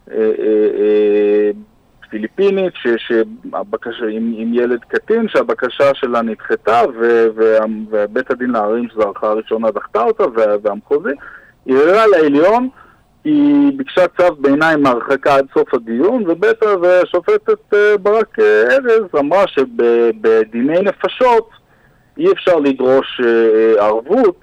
פיליפינית שהבקשה, עם, עם ילד קטין שהבקשה שלה נדחתה ו, ו, ובית הדין לערערים שזו הערכאה הראשונה דחתה אותה והמחוזי ערערה לעליון, היא ביקשה צו ביניים הרחקה עד סוף הדיון, ובית השופטת ברק ארז אמרה שבדיני נפשות אי אפשר לדרוש ערבות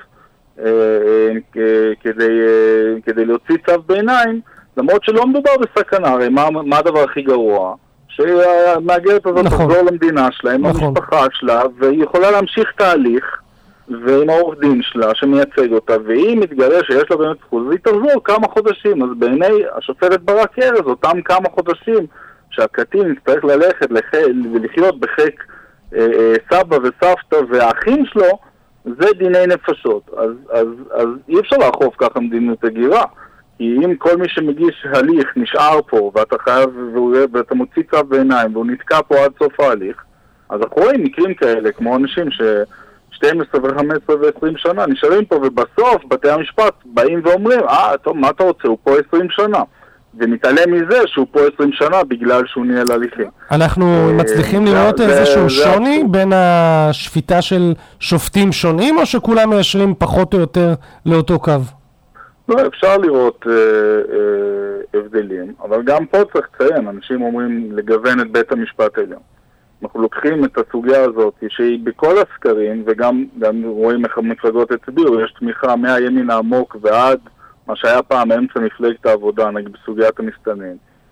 כדי, כדי להוציא צו ביניים, למרות שלא מדובר בסכנה. הרי מה, מה הדבר הכי גרוע? שהמהגרת הזאת נכון. תחזור למדינה שלה, עם נכון. המשפחה שלה, והיא יכולה להמשיך תהליך, ועם העורך דין שלה שמייצג אותה, והיא מתגלה שיש לה באמת זכות, והיא תחזור כמה חודשים. אז בעיני השופטת ברק ארז, אותם כמה חודשים שהקטין יצטרך ללכת לח... ולחיות בחיק אה, אה, סבא וסבתא והאחים שלו, זה דיני נפשות. אז, אז, אז אי אפשר לאכוף ככה מדיניות הגירה. כי אם כל מי שמגיש הליך נשאר פה, ואתה חייב, ואתה מוציא צו בעיניים, והוא נתקע פה עד סוף ההליך, אז אנחנו רואים מקרים כאלה, כמו אנשים ש-שתים עשרה וחמש עשרה ועשרים שנה נשארים פה, ובסוף בתי המשפט באים ואומרים, אה, טוב, מה אתה רוצה? הוא פה עשרים שנה. ומתעלם מזה שהוא פה עשרים שנה בגלל שהוא ניהל הליכים. אנחנו מצליחים לראות איזשהו שוני בין השפיטה של שופטים שונים, או שכולם מיישרים פחות או יותר לאותו קו? לא, אפשר לראות אה, אה, הבדלים, אבל גם פה צריך לציין, אנשים אומרים לגוון את בית המשפט העליון. אנחנו לוקחים את הסוגיה הזאת, שהיא בכל הסקרים, וגם גם רואים איך המפלגות הצביעו, יש תמיכה מהימין העמוק ועד מה שהיה פעם אמצע מפלגת העבודה, נגיד בסוגיית המסתננים.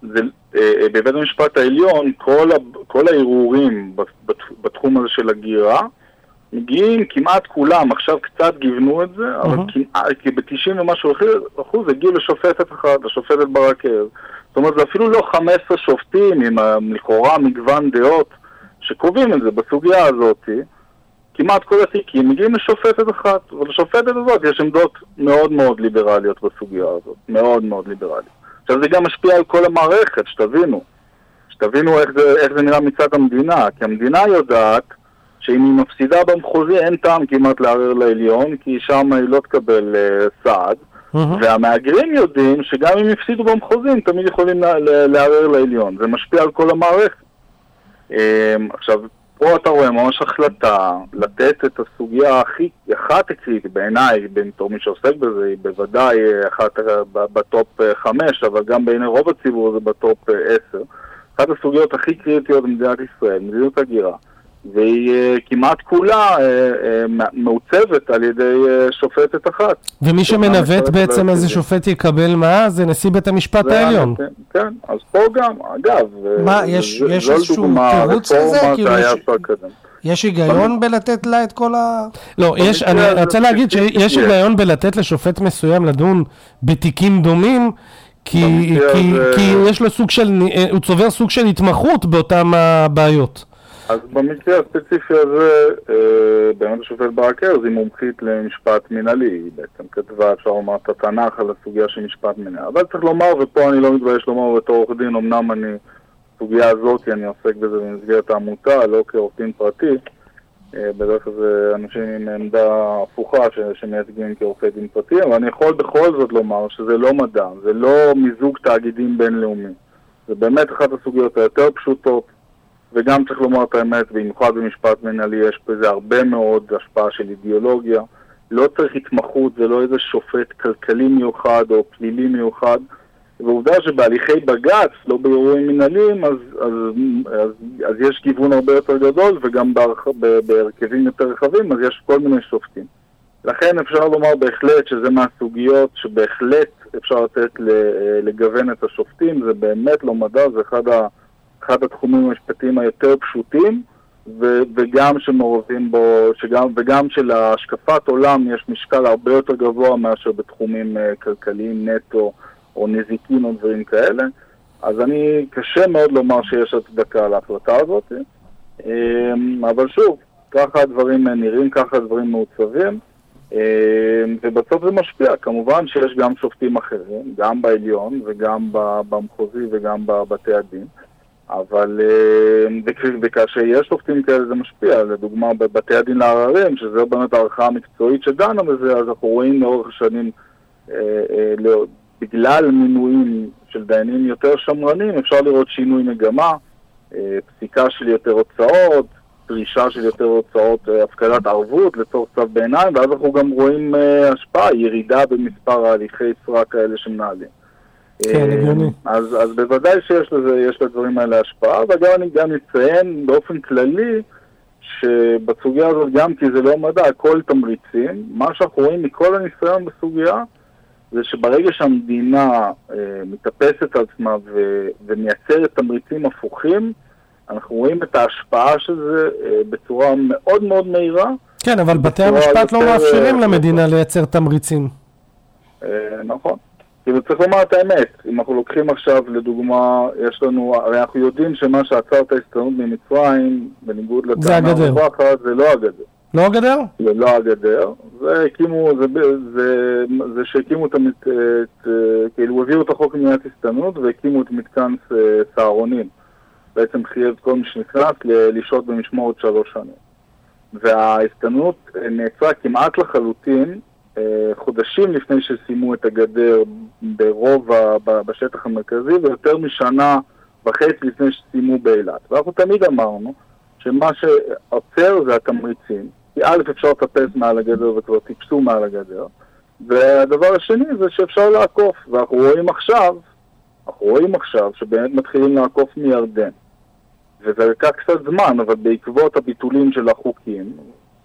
זה, בבית המשפט העליון, כל, ה, כל הערעורים בתחום הזה של הגירה, מגיעים כמעט כולם, עכשיו קצת גיוונו את זה, uh-huh. אבל כמעט, ב-תשעים ומשהו אחוז הגיעו לשופטת אחת, לשופטת ברק ארז. זאת אומרת, זה אפילו לא חמישה עשר שופטים עם לכאורה מגוון דעות שקובעים את זה בסוגיה הזאת. כמעט כל התיקים מגיעים לשופטת אחת, ולשופטת הזאת יש עמדות מאוד מאוד ליברליות בסוגיה הזאת, מאוד מאוד ליברליות. עכשיו זה גם משפיע על כל המערכת, שתבינו, שתבינו איך זה, איך זה נראה מצד המדינה, כי המדינה יודעת שאם היא מפסידה במחוזי אין טעם כמעט לערער לעליון, כי שם היא לא תקבל uh, סעד, mm-hmm. והמאגרים יודעים שגם אם יפסידו במחוזים תמיד יכולים לערער לעליון, זה משפיע על כל המערכת. Um, עכשיו, פה אתה רואה ממש החלטה לתת את הסוגיה הכי, אחת הקריטית בעיניי, בתור מי שעוסק בזה, היא בוודאי אחת בטופ חמש, אבל גם בעיני רוב הציבור זה בטופ עשר. אחת הסוגיות הכי קריטיות במדינת ישראל, מדיניות הגירה, והיא כמעט כולה מעוצבת על ידי שופטת אחת. ומי שמנווט בעצם איזה שופט יקבל מה? זה נשיא בית המשפט העליון. כן, אז פה גם, אגב, מה, יש איזשהו תירוץ לזה? יש היגיון בלתת לה את כל ה... לא, אני רוצה להגיד שיש היגיון בלתת לשופט מסוים לדון בתיקים דומים, כי יש לו סוג של, הוא צובר סוג של התמחות באותם הבעיות. אז במקרה הספציפי הזה, באמת השופט ברק ארז היא מומחית למשפט מנהלי, היא בעצם כתבה, אפשר לומר, את התנ"ך על הסוגיה של משפט מנהלי. אבל צריך לומר, ופה אני לא מתבייש לומר בתור עורך דין, אמנם אני, הסוגיה הזאת, אני עוסק בזה במסגרת העמותה, לא כעורך דין פרטי, בדרך כלל זה אנשים עם עמדה הפוכה שמייצגים כעורכי דין פרטי, אבל אני יכול בכל זאת לומר שזה לא מדע, זה לא מיזוג תאגידים בינלאומיים. זה באמת אחת הסוגיות היותר פשוטות, וגם צריך לומר את האמת, במיוחד במשפט מנהלי יש פה איזה הרבה מאוד השפעה של אידיאולוגיה. לא צריך התמחות, זה לא איזה שופט כלכלי מיוחד או פלילי מיוחד. ועובדה שבהליכי בגץ, לא באירועים מנהליים, אז, אז, אז, אז יש גיוון הרבה יותר גדול, וגם בהרכ... בהרכבים יותר רחבים, אז יש כל מיני שופטים. לכן אפשר לומר בהחלט שזה מהסוגיות שבהחלט אפשר לתת לגוון את השופטים, זה באמת לא מדע, זה אחד ה... אחד התחומים המשפטיים היותר פשוטים, ו- וגם שמעורבים בו, שגם, וגם שלהשקפת עולם יש משקל הרבה יותר גבוה מאשר בתחומים uh, כלכליים נטו, או נזיקים או דברים כאלה. אז אני, קשה מאוד לומר שיש הצדקה להחלטה הזאת, um, אבל שוב, ככה הדברים נראים, ככה הדברים מעוצבים, um, ובסוף זה משפיע. כמובן שיש גם שופטים אחרים, גם בעליון, וגם במחוזי, וגם בבתי הדין. אבל וכאשר יש שופטים כאלה זה משפיע, לדוגמה בבתי הדין לערערים, שזה באמת הערכה המקצועית שדנה בזה, אז אנחנו רואים לאורך השנים, בגלל מינויים של דיינים יותר שמרנים, אפשר לראות שינוי מגמה, פסיקה של יותר הוצאות, דרישה של יותר הוצאות, הפקדת ערבות לצורך צו ביניים, ואז אנחנו גם רואים השפעה, ירידה במספר ההליכי סרק האלה שמנהלים. כן, הגיוני. אז, אז בוודאי שיש לזה, יש לדברים האלה השפעה, וגם אני גם אציין באופן כללי, שבסוגיה הזאת גם כי זה לא מדע, הכל תמריצים, מה שאנחנו רואים מכל הניסיון בסוגיה, זה שברגע שהמדינה אה, מתאפסת על עצמה ו, ומייצרת תמריצים הפוכים, אנחנו רואים את ההשפעה של זה אה, בצורה מאוד מאוד מהירה. כן, אבל בתי המשפט לא מאפשרים למדינה לייצר תמריצים. אה, נכון. כאילו צריך לומר את האמת, אם אנחנו לוקחים עכשיו לדוגמה, יש לנו, הרי אנחנו יודעים שמה שעצר את ההסתננות ממצרים, בניגוד לטענה הרווחת, זה לא הגדר. לא הגדר? זה לא הגדר, זה הקימו, זה, זה, זה שהקימו את, המת, את, כאילו הביאו את החוק למניעת הסתננות והקימו את מתקן סהרונים. בעצם חייב כל מי שנכנס לשהות במשמורת שלוש שנים. וההסתננות נעצרה כמעט לחלוטין, חודשים לפני שסיימו את הגדר ברוב בשטח המרכזי, ויותר משנה וחצי לפני שסיימו באילת. ואנחנו תמיד אמרנו שמה שעוצר זה התמריצים, כי א' אפשר לטפס מעל הגדר וכבר טיפסו מעל הגדר, והדבר השני זה שאפשר לעקוף, ואנחנו רואים עכשיו, אנחנו רואים עכשיו שבאמת מתחילים לעקוף מירדן, וזה לקח קצת זמן, אבל בעקבות הביטולים של החוקים,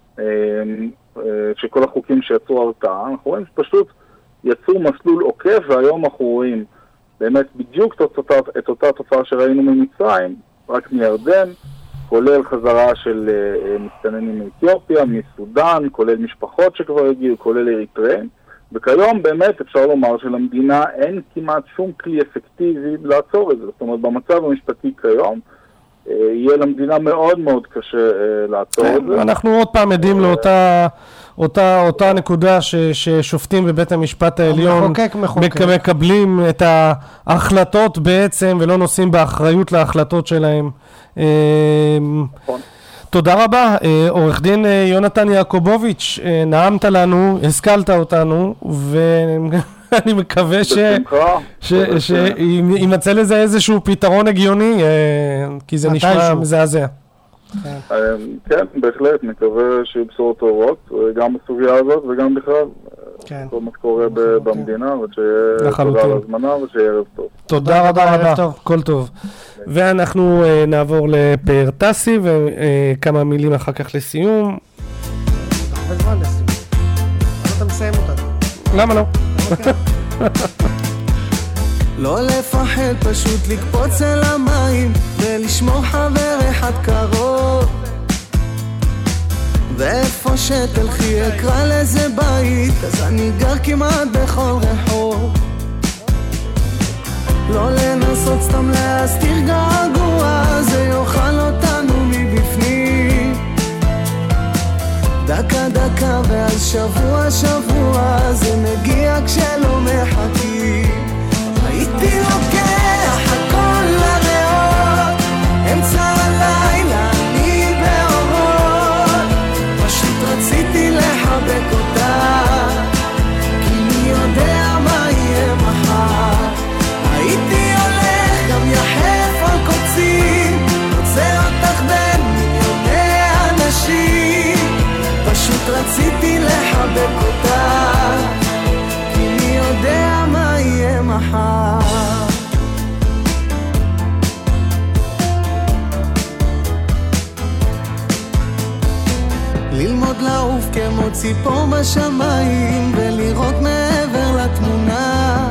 שכל החוקים שיצרו הרתעה, אנחנו רואים שפשוט יצרו מסלול עוקף, והיום אנחנו רואים באמת בדיוק את אותה תופעה שראינו ממצרים, רק מירדן, כולל חזרה של uh, מסתננים מאתיופיה, מסודן, כולל משפחות שכבר הגיעו, כולל אריתריאים, וכיום באמת אפשר לומר שלמדינה אין כמעט שום כלי אפקטיבי לעצור את זה. זאת אומרת, במצב המשפטי כיום, uh, יהיה למדינה מאוד מאוד קשה uh, לעצור את זה. אנחנו עוד פעם עדים לאותה אותה, אותה נקודה ש, ששופטים בבית המשפט העליון מחוקק, מחוקק. מקבלים את ההחלטות בעצם ולא נושאים באחריות להחלטות שלהם. נכון. תודה רבה, עורך דין יונתן יעקובוביץ', נעמת לנו, השכלת אותנו, ואני מקווה שימצא לזה איזשהו פתרון הגיוני, כי זה נשמע מזעזע. כן, בהחלט, מקווה שיהיו בשורות טובות, גם בסוגיה הזאת וגם בכלל, כל מה שקורה במדינה, ושיהיה תודה על הזמנה ושיהיה ערב טוב. תודה רבה רבה, כל טוב. ואנחנו נעבור לפאר טסי וכמה מילים אחר כך לסיום. הרבה זמן לסיום. למה אתה מסיים אותנו? למה לא? לא לפחד, פשוט לקפוץ אל המים ולשמור חבר אחד קרוב, ואיפה שתלכי אקרא לזה בית, אז אני גר כמעט בכל רחוב. לא לנסות סתם להסתיר געגוע, זה יאכל אותנו מבפנים. דקה דקה ואז שבוע שבוע, זה מגיע כשלא מחכים. הייתי לוקח הכל לריאות, אמצע הלילה אני באורות, פשוט רציתי לחבק אותה, כי מי יודע מה יהיה מחר. הייתי הולך גם יחף על קוצים, רוצה אותך בין מיליוני אנשים, פשוט רציתי לחבק אותה, כי מי יודע מה יהיה מחר. ללמוד לעוף כמו ציפור בשמיים, ולראות מעבר לתמונה,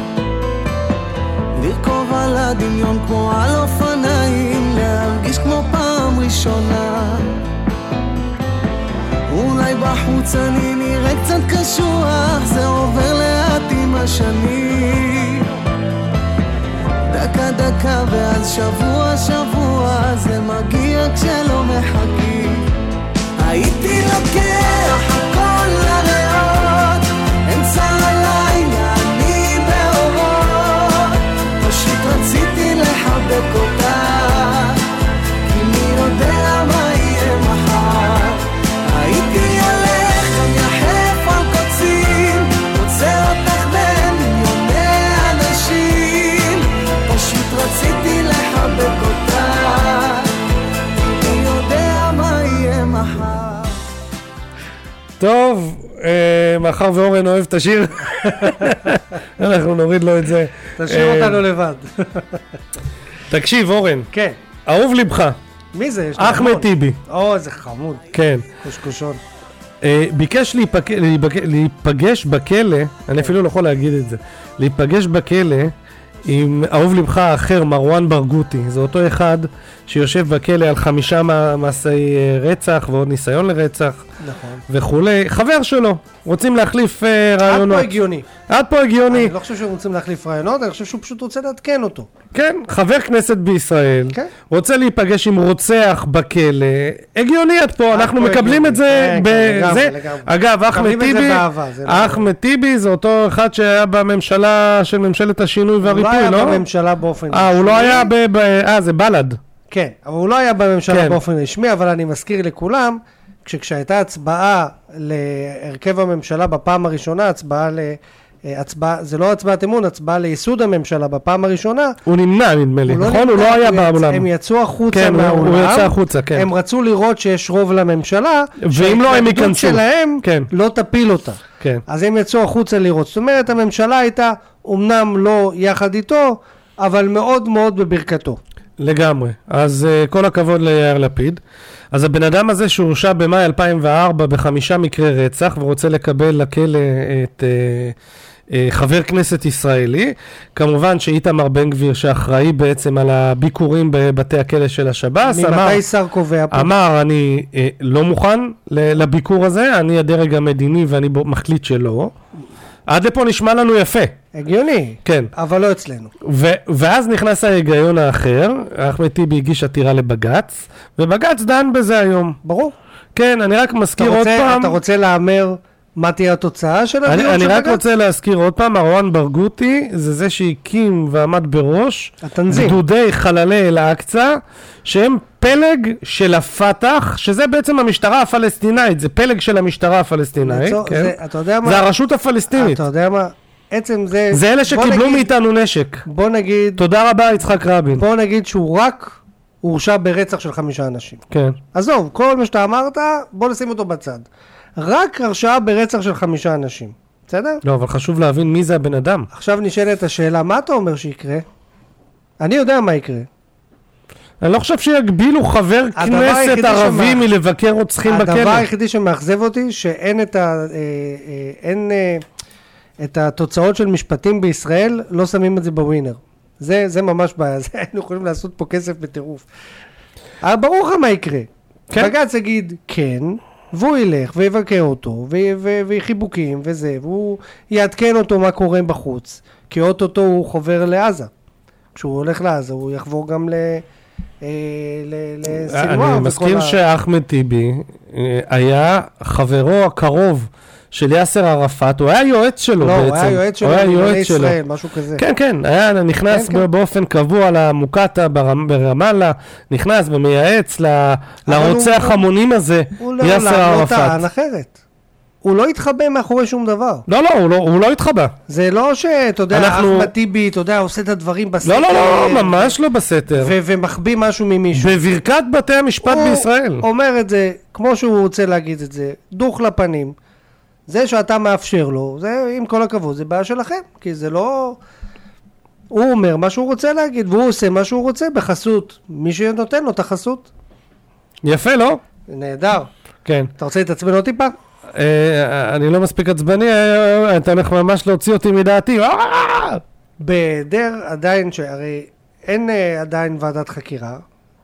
לרכוב על הדמיון כמו על אופניים, להרגיש כמו פעם ראשונה. אולי בחוץ אני נראה קצת קשוח, זה עובר לאט עם השנים. דקה דקה ואז שבוע שבוע, זה מגיע כשלא מחכים. הייתי לוקח הכל לריאות, אמצע הלילה אני באורות, פשוט רציתי לחבק אותה, כי מי יודע מה יהיה מחר. הייתי הולך גם יחף על קוצים, רוצה אותך בין מיליוני אנשים, פשוט רציתי לחבק אותה, כי מי יודע מה יהיה מחר. טוב, מאחר ואורן אוהב את השיר, אנחנו נוריד לו את זה. תשאיר אותנו לבד. תקשיב אורן, כן. אהוב לבך. מי זה? אחמד טיבי. או, איזה חמוד. כן. קושקושון. ביקש להיפגש בכלא, אני אפילו לא יכול להגיד את זה, להיפגש בכלא עם אהוב לבך האחר, מרואן ברגותי. זה אותו אחד שיושב בכלא על חמישה מעשי רצח ועוד ניסיון לרצח. נכון. וכולי. חבר שלו, רוצים להחליף רעיונות. עד פה הגיוני. עד פה הגיוני. אני לא חושב שהם רוצים להחליף רעיונות, אני חושב שהוא פשוט רוצה להתקן אותו. כן, חבר כנסת בישראל, כן. רוצה להיפגש עם רוצח בכלא, הגיוני עד פה, אנחנו מקבלים את זה בזה. אגב, אחמד טיבי, אחמד טיבי זה אותו אחד שהיה בממשלה של ממשלת השינוי והריפוי, לא? הוא לא היה בממשלה באופן רשמי. אה, הוא לא היה ב... אה, זה בלד. כן, אבל הוא לא היה בממשלה באופן רשמי, אבל אני מזכיר לכולם, כשהייתה הצבעה להרכב הממשלה בפעם הראשונה, הצבעה ל... הצבעה, זה לא הצבעת אמון, הצבעה לייסוד הממשלה בפעם הראשונה. הוא נמנע, נדמה לי, נכון? הוא לא היה באולם. הם יצאו החוצה כן, מהאולם. הוא יצא החוצה, כן. הם רצו לראות שיש רוב לממשלה, ואם לא הם ייכנסו. שלהם כן. לא תפיל אותה. כן. אז הם יצאו החוצה לראות. זאת אומרת, הממשלה הייתה אומנם לא יחד איתו, אבל מאוד מאוד בברכתו. לגמרי. אז uh, כל הכבוד ליאיר לפיד. אז הבן אדם הזה שהורשע במאי אלפיים וארבע בחמישה מקרי רצח, ורוצה לקבל לכלא את... Uh, חבר כנסת ישראלי, כמובן שאיתמר בן גביר שאחראי בעצם על הביקורים בבתי הכלא של השב"ס, ממתי שר קובע פה? אמר אני לא מוכן לביקור הזה, אני הדרג המדיני ואני מחליט שלא. עד לפה נשמע לנו יפה. הגיוני, כן. אבל לא אצלנו. ו- ואז נכנס ההיגיון האחר, אחמד טיבי הגיש עתירה לבגץ, ובגץ דן בזה היום. ברור. כן, אני רק מזכיר רוצה, עוד פעם... אתה רוצה לאמר מה תהיה התוצאה של הדיון של בגץ? אני רק רוצה להזכיר עוד פעם, ארואן ברגותי, זה זה שהקים ועמד בראש, התנזים. גדודי חללי אל-אקצא, שהם פלג של הפתח, שזה בעצם המשטרה הפלסטינאית, זה פלג של המשטרה הפלסטינאית, לצור, כן? זה, אתה יודע מה? זה הרשות הפלסטינית. אתה יודע מה? עצם זה... זה אלה שקיבלו נגיד, מאיתנו נשק. בוא נגיד... תודה רבה, יצחק רבין. בוא נגיד שהוא רק הורשע ברצח של חמישה אנשים. כן. עזוב, כל מה שאתה אמרת, בוא נשים אותו בצד. רק הרשעה ברצח של חמישה אנשים. בסדר? לא, אבל חשוב להבין מי זה הבן אדם. עכשיו נשאלת השאלה, מה אתה אומר שיקרה? אני יודע מה יקרה. אני לא חושב שיגבילו חבר כנסת ערבי שמח... מלבקר רוצחים בכלא. הדבר היחידי שמאכזב אותי, שאין את, ה... אה, אה, אין, אה, את התוצאות של משפטים בישראל, לא שמים את זה בווינר. זה, זה ממש בעיה, זה היינו יכולים לעשות פה כסף בטירוף. אבל ברור לך מה יקרה. כן? בג"ץ יגיד כן, והוא ילך ויבקר אותו, וחיבוקים וזה, והוא יעדכן אותו מה קורה בחוץ, כי אוטוטו הוא חובר לעזה. כשהוא הולך לעזה, הוא יחבור גם ל... אני מזכיר שאחמד טיבי היה חברו הקרוב של יאסר ערפאת, הוא היה יועץ שלו בעצם. לא, הוא היה יועץ שלו בענייני ישראל, משהו כזה. כן, כן, היה נכנס באופן קבוע למוקטעה ברמאללה, נכנס ומייעץ לרוצח המונים הזה, יאסר ערפאת. הוא לא טען אחרת. הוא לא התחבא מאחורי שום דבר. לא, לא, הוא לא, הוא לא התחבא. זה לא שאתה יודע, אנחנו... אחמד טיבי, אתה יודע, עושה את הדברים בסתר. לא, לא, לא, ממש לא בסתר. ו- ומחביא משהו ממישהו. בברכת בתי המשפט בישראל. הוא אומר את זה, כמו שהוא רוצה להגיד את זה, דוך לפנים. זה שאתה מאפשר לו, זה עם כל הכבוד, זה בעיה שלכם. כי זה לא... הוא אומר מה שהוא רוצה להגיד, והוא עושה מה שהוא רוצה בחסות. מי שנותן לו את החסות. יפה, לא? נהדר. כן. אתה רוצה להתעצבן עוד טיפה? אני לא מספיק עצבני, אתה הולך ממש להוציא אותי מדעתי. בהיעדר עדיין, שהרי אין עדיין ועדת חקירה,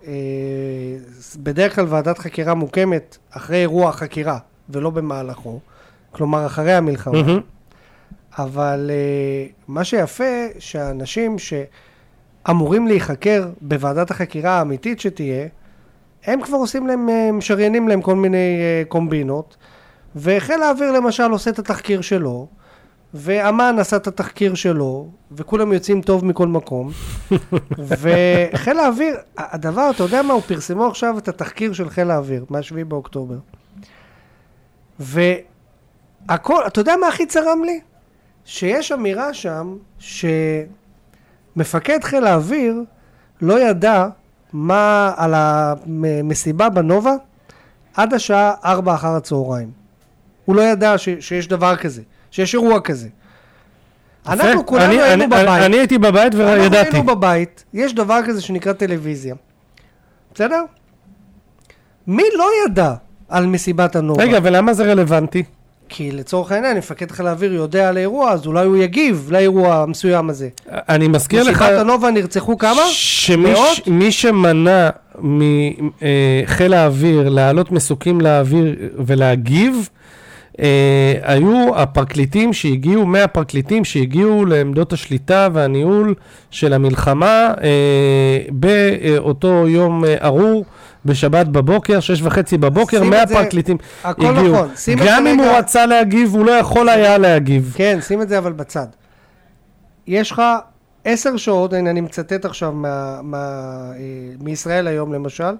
בדרך כלל ועדת חקירה מוקמת אחרי אירוע חקירה ולא במהלכו, כלומר אחרי המלחמה. אבל מה שיפה שהאנשים שאמורים להיחקר בוועדת החקירה האמיתית שתהיה, הם כבר עושים להם, משריינים להם כל מיני קומבינות, וחיל האוויר למשל עושה את התחקיר שלו, ואמן עשה את התחקיר שלו, וכולם יוצאים טוב מכל מקום, וחיל האוויר, הדבר, אתה יודע מה, הוא פרסמו עכשיו את התחקיר של חיל האוויר, מה-שבעה באוקטובר, והכל, אתה יודע מה הכי צרם לי? שיש אמירה שם, שמפקד חיל האוויר לא ידע מה על המסיבה בנובה, עד השעה ארבע אחר הצהריים. הוא לא ידע ש, שיש דבר כזה, שיש אירוע כזה. אנחנו כולנו אני, היינו אני, בבית. אני, אני הייתי בבית וידעתי. אנחנו היינו בבית, יש דבר כזה שנקרא טלוויזיה. בסדר? מי לא ידע על מסיבת הנובה? רגע, ולמה זה רלוונטי? כי לצורך העניין, מפקד חיל האוויר יודע על האירוע, אז אולי הוא יגיב לאירוע המסוים הזה. אני מזכיר לך... מסיבת הנובה נרצחו כמה? מאות? שמי שמנע מחיל האוויר להעלות מסוקים לאוויר ולהגיב, אה, היו הפרקליטים שהגיעו, מהפרקליטים שהגיעו לעמדות השליטה והניהול של המלחמה אה, באותו יום אה, ארור בשבת בבוקר, שש וחצי בבוקר, מהפרקליטים הגיעו. נכון. גם אם רגע... הוא רצה להגיב, הוא לא יכול היה להגיב. כן, שים את זה אבל בצד. יש לך עשר שעות, הנה אני מצטט עכשיו מה, מה, אה, מישראל היום למשל,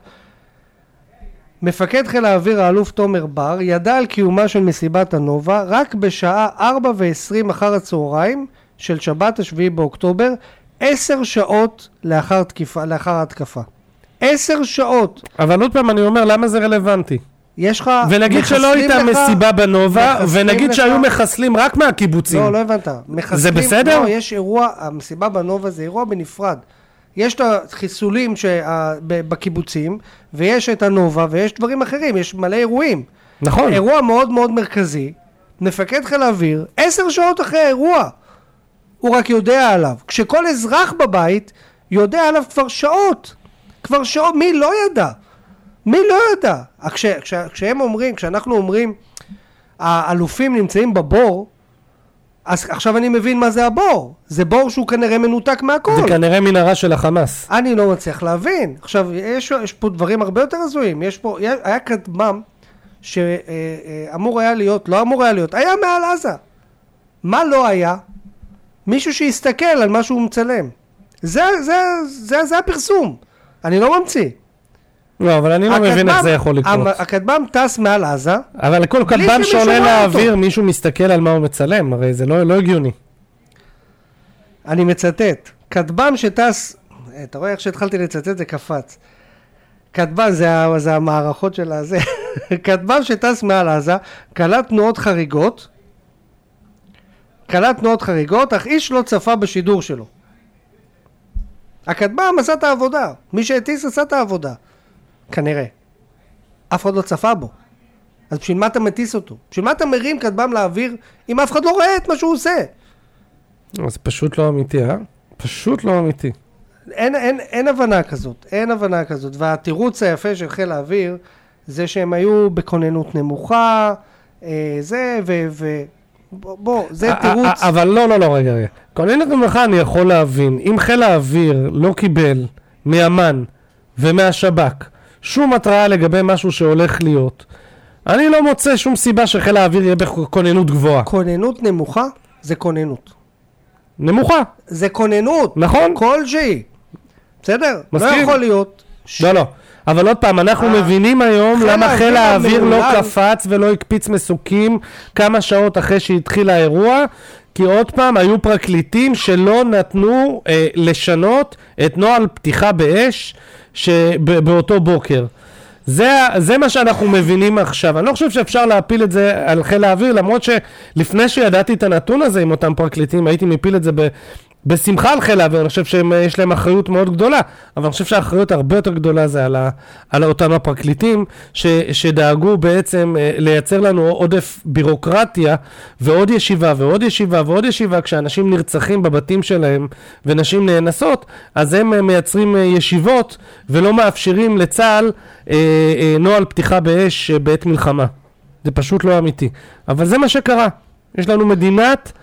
מפקד חיל האוויר האלוף תומר בר ידע על קיומה של מסיבת הנובה רק בשעה ארבע ועשרים אחר הצהריים של שבת השביעי באוקטובר, עשר שעות לאחר תקיפה, לאחר התקפה. עשר שעות. אבל עוד פעם אני אומר, למה זה רלוונטי? יש לך... ונגיד שלא הייתה מסיבה בנובה, ונגיד לך... שהיו מחסלים רק מהקיבוצים. לא, לא הבנת. מחסלים, זה בסדר? לא, יש אירוע, המסיבה בנובה זה אירוע בנפרד. יש את החיסולים שה... בקיבוצים, ויש את הנובה, ויש דברים אחרים, יש מלא אירועים. נכון. אירוע מאוד מאוד מרכזי, מפקד חיל האוויר, עשר שעות אחרי האירוע, הוא רק יודע עליו. כשכל אזרח בבית יודע עליו כבר שעות. כבר שעות, מי לא ידע? מי לא ידע? כש, כש, כשהם אומרים, כשאנחנו אומרים, האלופים נמצאים בבור, אז עכשיו אני מבין מה זה הבור. זה בור שהוא כנראה מנותק מהכל. זה כנראה מנהרה של החמאס. אני לא מצליח להבין. עכשיו, יש, יש פה דברים הרבה יותר הזויים. יש פה, היה כטב"ם שאמור היה להיות, לא אמור היה להיות, היה מעל עזה. מה לא היה? מישהו שיסתכל על מה שהוא מצלם. זה, זה, זה, זה הפרסום. אני לא ממציא. לא, אבל אני לא מבין איך זה יכול לקרות. הכטב"ם טס מעל עזה. אבל כל כטב"ם שעולה לאוויר, מישהו מסתכל על מה הוא מצלם, הרי זה לא, לא הגיוני. אני מצטט. כטב"ם שטס, אתה רואה איך שהתחלתי לצטט, זה קפץ. כטב"ם זה, זה המערכות של הזה. כטב"ם שטס מעל עזה, קלט תנועות חריגות, קלט תנועות חריגות, אך איש לא צפה בשידור שלו. הכטב"ם עשה את העבודה. מי שהטיס עשה את העבודה. כנראה. אף אחד לא צפה בו. אז בשביל מה אתה מטיס אותו? בשביל מה אתה מרים כטב"ם לאוויר אם אף אחד לא רואה את מה שהוא עושה? זה פשוט לא אמיתי, אה? פשוט לא אמיתי. אין, אין, אין הבנה כזאת. אין הבנה כזאת. והתירוץ היפה של חיל האוויר זה שהם היו בכוננות נמוכה, אה, זה ו... ו בוא, זה תירוץ. אבל לא, לא, לא, רגע, רגע. כוננות נמוכה אני יכול להבין. אם חיל האוויר לא קיבל מאמן ומהשב"כ שום התראה לגבי משהו שהולך להיות, אני לא מוצא שום סיבה שחיל האוויר יהיה בכוננות גבוהה. כוננות נמוכה זה כוננות. נמוכה. זה כוננות. נכון. כלשהי. בסדר? מסכים. לא יכול להיות. ש... לא, לא. אבל עוד פעם, אנחנו מבינים היום למה חיל האוויר לא קפץ ולא הקפיץ מסוקים כמה שעות אחרי שהתחיל האירוע, כי עוד פעם היו פרקליטים שלא נתנו אה, לשנות את נוהל פתיחה באש שבאותו בוקר. זה, זה מה שאנחנו מבינים עכשיו. אני לא חושב שאפשר להפיל את זה על חיל האוויר, למרות שלפני שידעתי את הנתון הזה עם אותם פרקליטים, הייתי מפיל את זה ב... בשמחה על חיל האוויר. אני חושב שיש להם אחריות מאוד גדולה, אבל אני חושב שהאחריות הרבה יותר גדולה זה על, ה, על אותם הפרקליטים ש, שדאגו בעצם לייצר לנו עודף בירוקרטיה ועוד ישיבה ועוד ישיבה ועוד ישיבה. כשאנשים נרצחים בבתים שלהם ונשים נאנסות, אז הם מייצרים ישיבות ולא מאפשרים לצה"ל אה, אה, נוהל פתיחה באש בעת מלחמה. זה פשוט לא אמיתי, אבל זה מה שקרה. יש לנו מדינת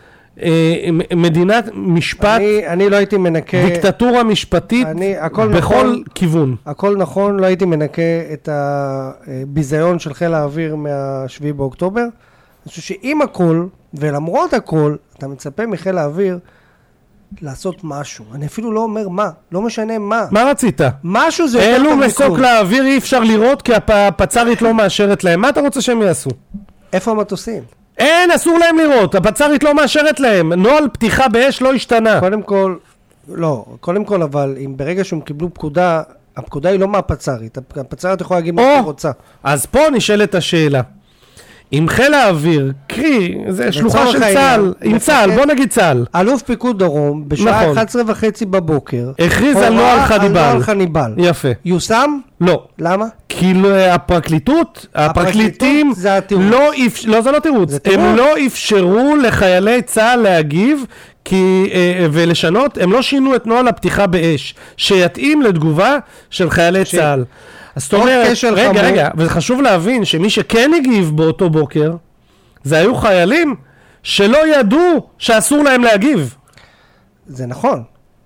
מדינת משפט, אני, אני לא הייתי מנקה, דיקטטורה משפטית אני, בכל נכון, כיוון. הכל נכון, לא הייתי מנקה את הביזיון של חיל האוויר מהשביעי באוקטובר. אני חושב שעם הכל, ולמרות הכל, אתה מצפה מחיל האוויר לעשות משהו. אני אפילו לא אומר מה, לא משנה מה. מה רצית? משהו זה יותר אלו מסוק לאוויר אי אפשר לראות כי הפצרית לא מאשרת להם. מה אתה רוצה שהם יעשו? איפה המטוסים? אין, אסור להם לראות, הפצרית לא מאשרת להם, נוהל פתיחה באש לא השתנה. קודם כל, לא, קודם כל אבל, אם ברגע שהם קיבלו פקודה, הפקודה היא לא מהפצרית, הפצרית יכולה להגיד מה שהיא רוצה. אז פה נשאלת השאלה, אם חיל האוויר, קרי, זה שלוחה של צה"ל, עם צה"ל, בוא נגיד צה"ל. אלוף פיקוד דרום, בשעה אחת עשרה וחצי בבוקר, הכריז על נוהל חניבל. חניבל. יפה. יושם? לא. למה? כי הפרקליטות, הפרקליטים, זה התירוץ. לא, זה לא תירוץ. הם לא אפשרו לחיילי צה"ל להגיב, כי, ולשנות, הם לא שינו את נוהל הפתיחה באש, שיתאים לתגובה של חיילי צה"ל. אז זאת אומרת, רגע, רגע, וזה חשוב להבין שמי שכן הגיב באותו בוקר, זה היו חיילים שלא ידעו שאסור להם להגיב. זה נכון.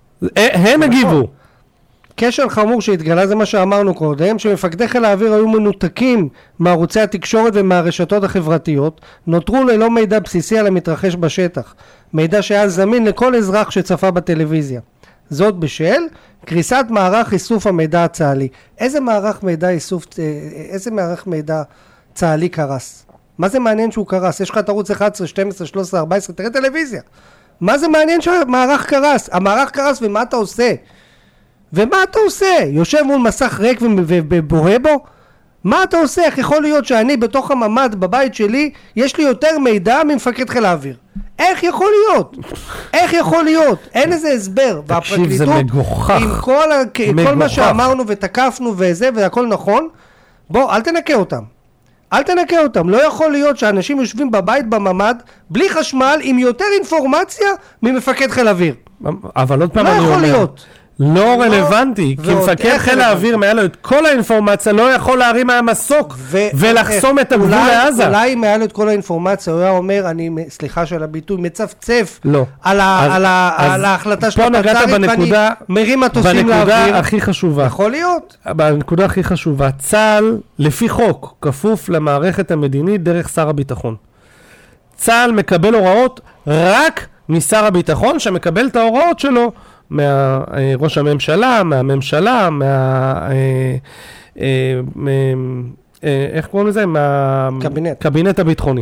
הם הגיבו. קשר חמור שהתגלה, זה מה שאמרנו קודם, שמפקדי חיל האוויר היו מנותקים מערוצי התקשורת ומהרשתות החברתיות, נותרו ללא מידע בסיסי על המתרחש בשטח, מידע שהיה זמין לכל אזרח שצפה בטלוויזיה. זאת בשל קריסת מערך איסוף המידע הצה"לי. איזה מערך מידע איסוף, איזה מערך מידע צה"לי קרס? מה זה מעניין שהוא קרס? יש לך את ערוץ אחת עשרה, שתים עשרה, שלוש עשרה, ארבע עשרה, תראה טלוויזיה. מה זה מעניין שהמערך קרס? המערך קרס ומה אתה עושה? ומה אתה עושה? יושב מול מסך ריק ובוהה בו? מה אתה עושה? איך יכול להיות שאני בתוך הממד בבית שלי יש לי יותר מידע ממפקד חיל האוויר? איך יכול להיות? איך יכול להיות? אין איזה הסבר. תקשיב, זה מגוחך. עם כל, כל מה שאמרנו ותקפנו וזה והכל נכון, בוא, אל תנקה אותם. אל תנקה אותם. לא יכול להיות שאנשים יושבים בבית בממד, בלי חשמל, עם יותר אינפורמציה ממפקד חיל האוויר. אבל עוד פעם לא אני אומר, יכול להיות. לא רלוונטי, כי מפקד חיל האוויר מעל לו את כל האינפורמציה, לא יכול להרים מהמסוק ולחסום את הגבול לעזה. אולי אם היה לו את כל האינפורמציה, הוא היה אומר, אני, סליחה של הביטוי, מצפצף על ההחלטה של הפצ"רית, ואני מרים מטוסים לאוויר. בנקודה הכי חשובה. יכול להיות. בנקודה הכי חשובה, צה"ל, לפי חוק, כפוף למערכת המדינית דרך שר הביטחון. צה"ל מקבל הוראות רק משר הביטחון, שמקבל את ההוראות שלו מהראש הממשלה, מהממשלה, מה... איך קוראים לזה? מהקבינט הביטחוני.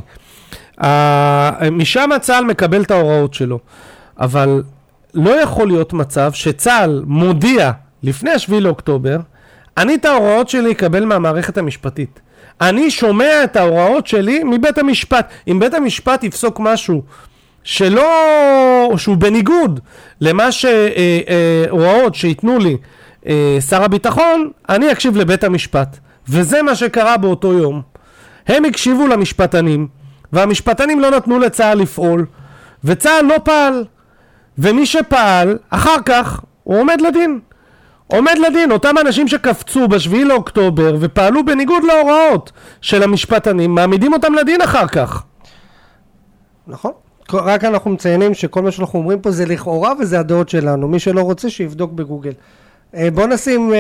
משם צה"ל מקבל את ההוראות שלו. אבל לא יכול להיות מצב שצה"ל מודיע לפני השביעי לאוקטובר, אני את ההוראות שלי אקבל מהמערכת המשפטית. אני שומע את ההוראות שלי מבית המשפט. אם בית המשפט יפסוק משהו שלא, שהוא בניגוד למה שהוראות שיתנו לי שר הביטחון, אני אקשיב לבית המשפט. וזה מה שקרה באותו יום. הם הקשיבו למשפטנים, והמשפטנים לא נתנו לצה"ל לפעול, וצה"ל לא פעל. ומי שפעל, אחר כך, הוא עומד לדין. עומד לדין, אותם אנשים שקפצו בשביעי לאוקטובר, ופעלו בניגוד להוראות של המשפטנים, מעמידים אותם לדין אחר כך. נכון. רק אנחנו מציינים שכל מה שאנחנו אומרים פה זה לכאורה וזה הדעות שלנו. מי שלא רוצה שיבדוק בגוגל. בוא נשים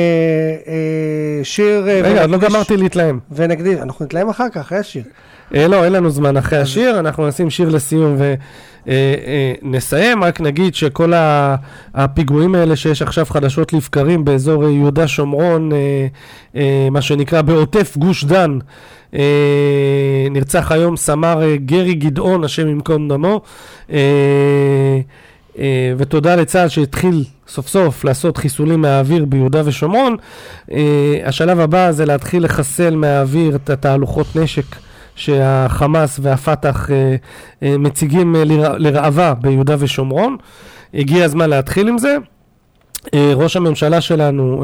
שיר... רגע, לא גמרתי להתלהם. ונקדיש, אנחנו נתלהם אחר כך, אחרי השיר. לא, אין לנו זמן אחרי השיר, אנחנו נשים שיר לסיום ונסיים. רק נגיד שכל הפיגועים האלה שיש עכשיו חדשות לבקרים באזור יהודה שומרון, מה שנקרא בעוטף גוש דן, נרצח היום סמ"ר גרי גדעון, השם ימקום דמו, ותודה לצה"ל שהתחיל סוף סוף לעשות חיסולים מהאוויר ביהודה ושומרון. השלב הבא זה להתחיל לחסל מהאוויר את התהלוכות נשק שהחמאס והפתח מציגים לרעבה ביהודה ושומרון. הגיע הזמן להתחיל עם זה. ראש הממשלה שלנו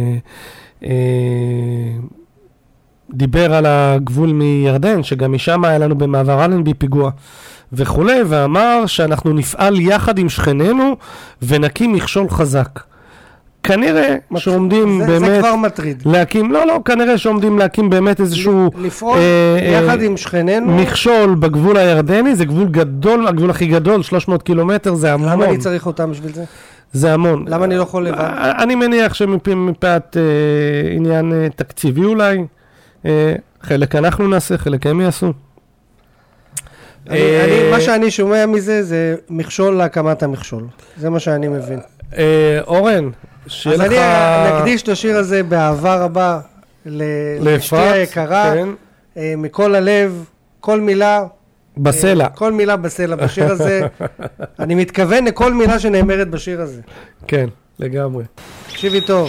דיבר על הגבול מירדן, שגם משם היה לנו במעבר אלנבי פיגוע וכו', ואמר שאנחנו נפעל יחד עם שכנינו ונקים מכשול חזק. כנראה שעומדים זה, באמת... זה כבר מטריד. להקים, לא, לא, כנראה שעומדים להקים באמת איזשהו... לפעול אה, יחד אה, עם שכנינו. מכשול בגבול הירדני, זה גבול גדול, הגבול הכי גדול, שלוש מאות קילומטר, זה המון. למה אני צריך אותם בשביל זה? זה המון. למה אני לא יכול לבד? אני מניח שמפאת אה, עניין אה, תקציבי אולי, אה, חלק אנחנו נעשה, חלק הם יעשו. אני, אה, אני, מה שאני שומע מזה זה מכשול להקמת המכשול. זה מה שאני מבין. אה, אורן, שיהיה לך... אז אני נקדיש את השיר הזה באהבה רבה לאשתי היקרה, כן. אה, מכל הלב, כל מילה... בסלע. כל מילה בסלע בשיר הזה. אני מתכוון לכל מילה שנאמרת בשיר הזה. כן, לגמרי. תקשיבי טוב.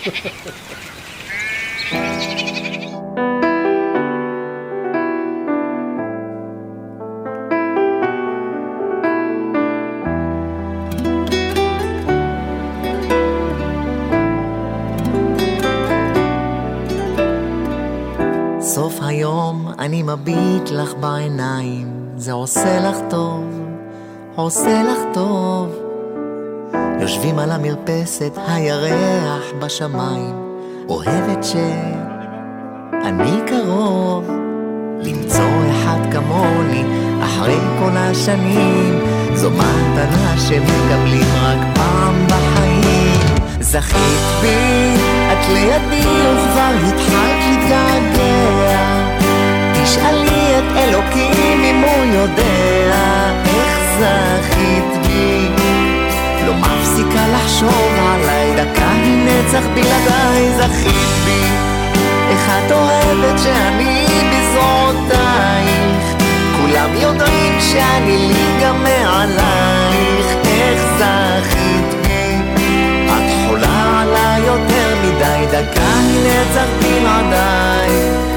סוף היום אני מביט לך בעיניים, זה עושה לך טוב, עושה לך טוב. יושבים על המרפסת, הירח בשמיים, אוהבת שאני קרוב. למצוא אחד כמוני אחרי כל השנים, זו מתנה שמקבלים רק פעם בחיים. זכית בי, את לידי וכבר התחלת להתגעגע. תשאלי את אלוקים אם הוא יודע איך זכית בי. לא מפסיקה לחשוב עליי, דקה היא נצח בלעדיי. זכית בי, איך את אוהבת שאני בזרועותייך. כולם יודעים שאני ליגה מעלייך. איך זכית בי, את חולה עליי יותר מדי, דקה היא נצח בלעדיי.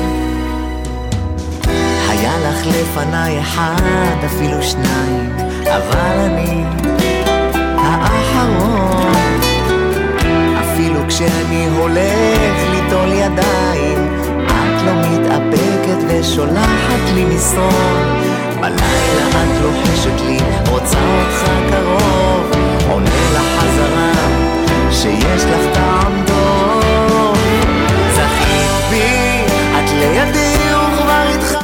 היה לך לפניי אחד, אפילו שניים, אבל אני האחרון. אפילו כשאני הולך ליטול ידיים, את את לא מתאפקת ושולחת לי מסרון, בלילה את לוחשת לי, רוצה אותך קרוב, עונה לחזרה שיש לך טעם טוב. זכית בי, את לידי וכבר איתך.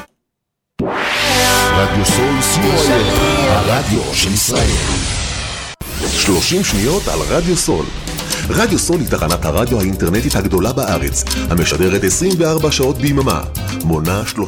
רדיו סול סי או איי, הרדיו של ישראל. שלושים שניות על רדיו סול. רדיו סול היא תחנת הרדיו האינטרנטית הגדולה בארץ, המשדרת עשרים וארבע שעות ביממה, מונה שלושים